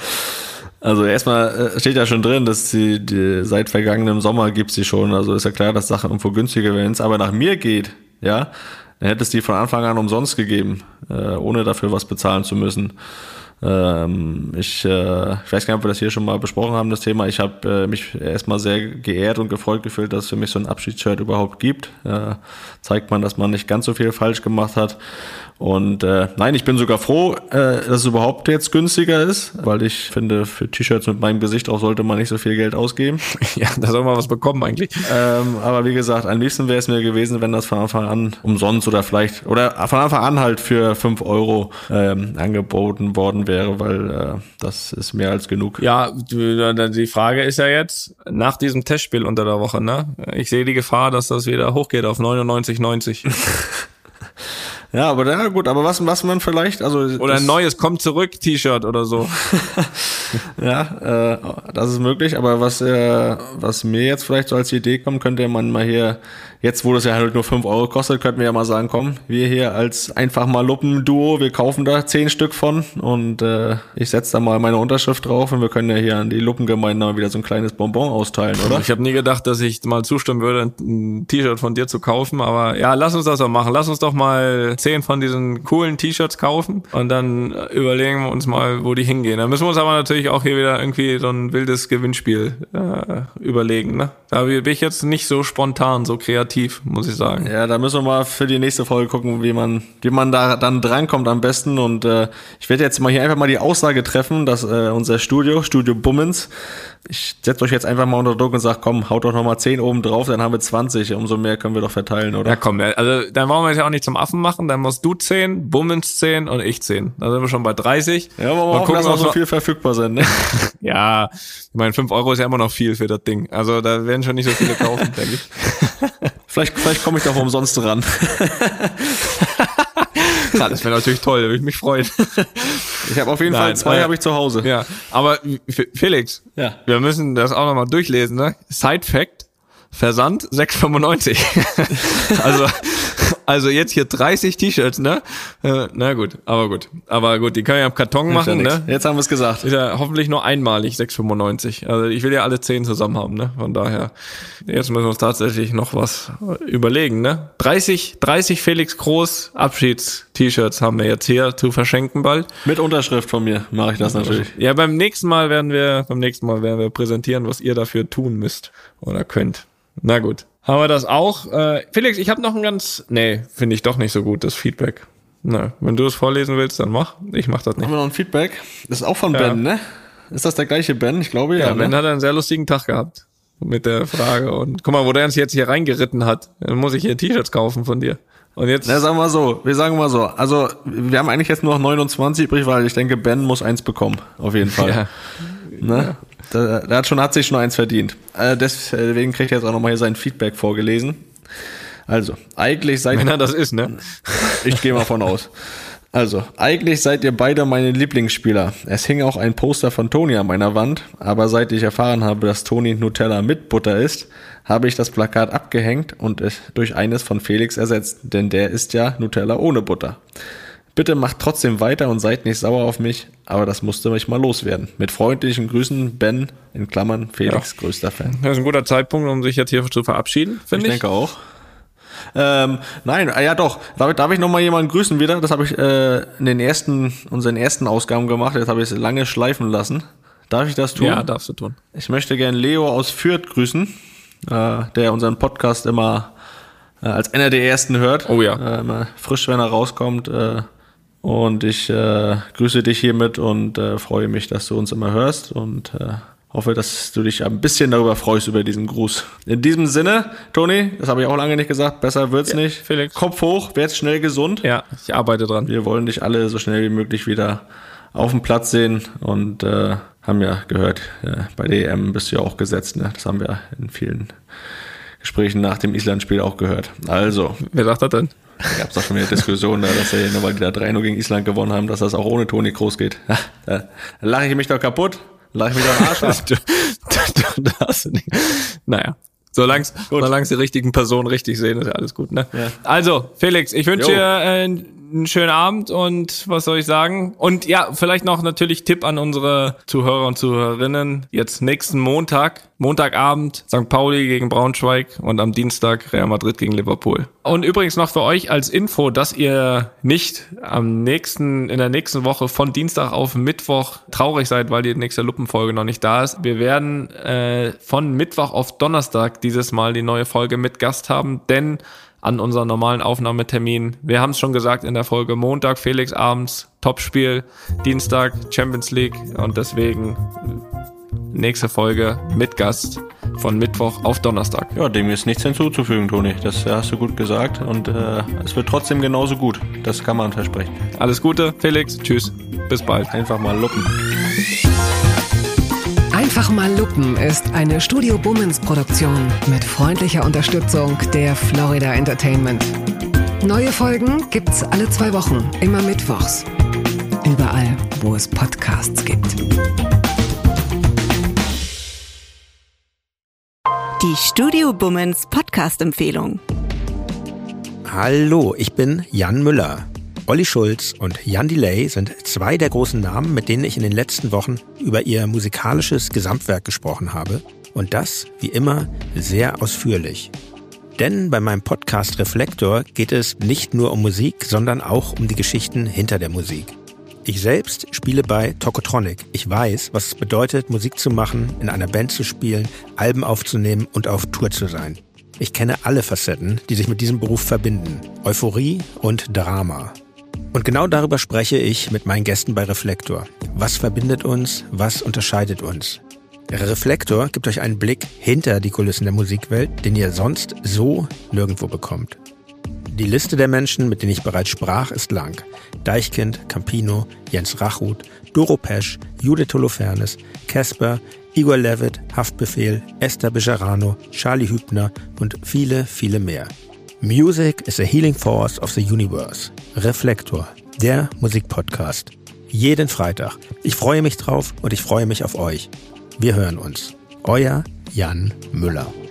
Also erstmal steht ja schon drin, dass sie die, seit vergangenem Sommer gibt's die schon. Also ist ja klar, dass Sachen irgendwo günstiger werden. Wenn es aber nach mir geht, ja, dann hätte es die von Anfang an umsonst gegeben, äh, ohne dafür was bezahlen zu müssen. Ähm, ich, äh, ich weiß gar nicht, ob wir das hier schon mal besprochen haben, das Thema. Ich habe äh, mich erstmal sehr geehrt und gefreut gefühlt, dass es für mich so ein Abschiedsshirt überhaupt gibt. Äh, zeigt man, dass man nicht ganz so viel falsch gemacht hat. Und äh, nein, ich bin sogar froh, äh, dass es überhaupt jetzt günstiger ist, weil ich finde, für T-Shirts mit meinem Gesicht auch sollte man nicht so viel Geld ausgeben. Ja, da soll man was bekommen eigentlich. Ähm, aber wie gesagt, am liebsten wäre es mir gewesen, wenn das von Anfang an umsonst oder vielleicht, oder von Anfang an halt für fünf Euro ähm, angeboten worden wäre, weil äh, das ist mehr als genug. Ja, die Frage ist ja jetzt, nach diesem Testspiel unter der Woche, ne? Ich sehe die Gefahr, dass das wieder hochgeht auf neunundneunzig neunzig. Ja, aber ja gut, aber was, was man vielleicht, also oder ein neues Komm zurück T-Shirt oder so. Ja, äh, das ist möglich, aber was äh, was mir jetzt vielleicht so als Idee kommt, könnte man mal hier, jetzt wo das ja halt nur fünf Euro kostet, könnten wir ja mal sagen, komm, wir hier als einfach mal Luppen-Duo, wir kaufen da zehn Stück von und äh, ich setze da mal meine Unterschrift drauf und wir können ja hier an die Luppengemeinde mal wieder so ein kleines Bonbon austeilen, oder? Ich habe nie gedacht, dass ich mal zustimmen würde, ein T-Shirt von dir zu kaufen, aber ja, lass uns das doch machen. Lass uns doch mal zehn von diesen coolen T-Shirts kaufen und dann überlegen wir uns mal, wo die hingehen. Dann müssen wir uns aber natürlich auch hier wieder irgendwie so ein wildes Gewinnspiel äh, überlegen, ne? Da bin ich jetzt nicht so spontan, so kreativ, muss ich sagen. Ja, da müssen wir mal für die nächste Folge gucken, wie man wie man da dann drankommt am besten. Und äh, ich werde jetzt mal hier einfach mal die Aussage treffen, dass äh, unser Studio, Studio Bummens, ich setze euch jetzt einfach mal unter Druck und sage, komm, haut doch nochmal zehn oben drauf, dann haben wir zwanzig. Umso mehr können wir doch verteilen, oder? Ja, komm, also dann wollen wir es ja auch nicht zum Affen machen. Dann musst du zehn, Bummens zehn und ich zehn. Da sind wir schon bei dreißig. Ja, aber mal gucken, dass noch so viel verfügbar sind, ne? Ja, ich meine, fünf Euro ist ja immer noch viel für das Ding. Also da werden schon nicht so viele kaufen, denke ich. Vielleicht, vielleicht komme ich doch umsonst ran. Ja, das wäre natürlich toll, da würde ich mich freuen. Ich habe auf jeden Nein, Fall zwei, äh, habe ich zu Hause. Ja, aber Felix, ja. Wir müssen das auch nochmal durchlesen, ne? Side Fact, Versand sechs Euro fünfundneunzig. Also also jetzt hier dreißig T-Shirts, ne? Äh, na gut, aber gut. Aber gut, die können ja im Karton Ist machen, ja ne? Jetzt haben wir es gesagt. Ist ja hoffentlich nur einmalig sechs Euro fünfundneunzig. Also ich will ja alle zehn zusammen haben, ne? Von daher, jetzt müssen wir uns tatsächlich noch was überlegen, ne? dreißig, dreißig Felix Groß Abschieds-T-Shirts haben wir jetzt hier zu verschenken bald. Mit Unterschrift von mir mache ich das natürlich. Ja, beim nächsten Mal werden wir, beim nächsten Mal werden wir präsentieren, was ihr dafür tun müsst oder könnt. Na gut. Haben wir das auch? Äh, Felix, ich habe noch ein ganz... Nee, finde ich doch nicht so gut, das Feedback. Na, wenn du es vorlesen willst, dann mach. Ich mach das nicht. Haben wir noch ein Feedback? Das ist auch von ja. Ben, ne? Ist das der gleiche Ben? Ich glaube ja. Ja, Ben ne? hat einen sehr lustigen Tag gehabt mit der Frage. Und guck mal, wo der uns jetzt hier reingeritten hat. Dann muss ich hier T-Shirts kaufen von dir. Und jetzt... Na, sagen wir mal so. Wir sagen mal so. Also, wir haben eigentlich jetzt nur noch neunundzwanzig übrig, weil ich denke, Ben muss eins bekommen. Auf jeden Fall. Ja. Ne? Ja. Der, der hat schon, hat sich schon eins verdient. Äh, deswegen kriegt er jetzt auch nochmal hier sein Feedback vorgelesen. Also, eigentlich seid Wenn er das ist, ne? Ich gehe mal von aus. Also, eigentlich seid ihr beide meine Lieblingsspieler. Es hing auch ein Poster von Toni an meiner Wand, aber seit ich erfahren habe, dass Toni Nutella mit Butter isst, habe ich das Plakat abgehängt und es durch eines von Felix ersetzt, denn der isst ja Nutella ohne Butter. Bitte macht trotzdem weiter und seid nicht sauer auf mich, aber das musste mich mal loswerden. Mit freundlichen Grüßen, Ben, in Klammern, Felix, ja. größter Fan. Das ist ein guter Zeitpunkt, um sich jetzt hier zu verabschieden, finde ich. Ich denke auch. Ähm, nein, ah, ja doch, darf, darf ich nochmal jemanden grüßen wieder? Das habe ich äh, in den ersten, unseren ersten Ausgaben gemacht, jetzt habe ich es lange schleifen lassen. Darf ich das tun? Ja, darfst du tun. Ich möchte gern Leo aus Fürth grüßen, äh, der unseren Podcast immer äh, als einer der ersten hört. Oh ja. Äh, immer frisch, wenn er rauskommt. Äh, und ich äh, grüße dich hiermit und äh, freue mich, dass du uns immer hörst und äh, hoffe, dass du dich ein bisschen darüber freust, über diesen Gruß. In diesem Sinne, Toni, das habe ich auch lange nicht gesagt, besser wird's ja, nicht. Felix. Kopf hoch, werd schnell gesund. Ja, ich arbeite dran. Wir wollen dich alle so schnell wie möglich wieder auf dem Platz sehen und äh, haben ja gehört, äh, bei der E M bist du ja auch gesetzt, ne? Das haben wir in vielen Gesprächen nach dem Island-Spiel auch gehört. Also. Wer sagt das denn? Da gab es doch schon wieder Diskussionen, da, dass er, nur weil die da drei null gegen Island gewonnen haben, dass das auch ohne Toni Kroos geht. Da lache ich mich doch kaputt. Lache ich mich doch am Arsch ab. du, du, du hast nicht. Naja. Solange es die richtigen Personen richtig sehen, ist ja alles gut, ne? Ja. Also, Felix, ich wünsche dir äh, einen schönen Abend und was soll ich sagen? Und ja, vielleicht noch natürlich Tipp an unsere Zuhörer und Zuhörerinnen. Jetzt nächsten Montag, Montagabend, Sankt Pauli gegen Braunschweig und am Dienstag Real Madrid gegen Liverpool. Und übrigens noch für euch als Info, dass ihr nicht am nächsten, in der nächsten Woche von Dienstag auf Mittwoch traurig seid, weil die nächste Luppenfolge noch nicht da ist. Wir werden äh, von Mittwoch auf Donnerstag dieses Mal die neue Folge mit Gast haben, denn an unseren normalen Aufnahmetermin, wir haben es schon gesagt in der Folge, Montag, Felix abends, Topspiel, Dienstag, Champions League und deswegen nächste Folge mit Gast von Mittwoch auf Donnerstag. Ja, dem ist nichts hinzuzufügen, Toni, das hast du gut gesagt und äh, es wird trotzdem genauso gut, das kann man versprechen. Alles Gute, Felix, tschüss, bis bald. Einfach mal luppen. Einfach mal lupen ist eine Studio Bummens Produktion mit freundlicher Unterstützung der Florida Entertainment. Neue Folgen gibt's alle zwei Wochen, immer mittwochs. Überall, wo es Podcasts gibt. Die Studio Bummens Podcast-Empfehlung. Hallo, ich bin Jan Müller. Olli Schulz und Jan Delay sind zwei der großen Namen, mit denen ich in den letzten Wochen über ihr musikalisches Gesamtwerk gesprochen habe. Und das, wie immer, sehr ausführlich. Denn bei meinem Podcast Reflektor geht es nicht nur um Musik, sondern auch um die Geschichten hinter der Musik. Ich selbst spiele bei Tokotronic. Ich weiß, was es bedeutet, Musik zu machen, in einer Band zu spielen, Alben aufzunehmen und auf Tour zu sein. Ich kenne alle Facetten, die sich mit diesem Beruf verbinden. Euphorie und Drama. Und genau darüber spreche ich mit meinen Gästen bei Reflektor. Was verbindet uns? Was unterscheidet uns? Der Reflektor gibt euch einen Blick hinter die Kulissen der Musikwelt, den ihr sonst so nirgendwo bekommt. Die Liste der Menschen, mit denen ich bereits sprach, ist lang. Deichkind, Campino, Jens Rachut, Doro Pesch, Judith Holofernes, Casper, Igor Levit, Haftbefehl, Esther Bejarano, Charlie Hübner und viele, viele mehr. Music is a healing force of the universe. Reflektor, der Musikpodcast. Jeden Freitag. Ich freue mich drauf und ich freue mich auf euch. Wir hören uns. Euer Jan Müller.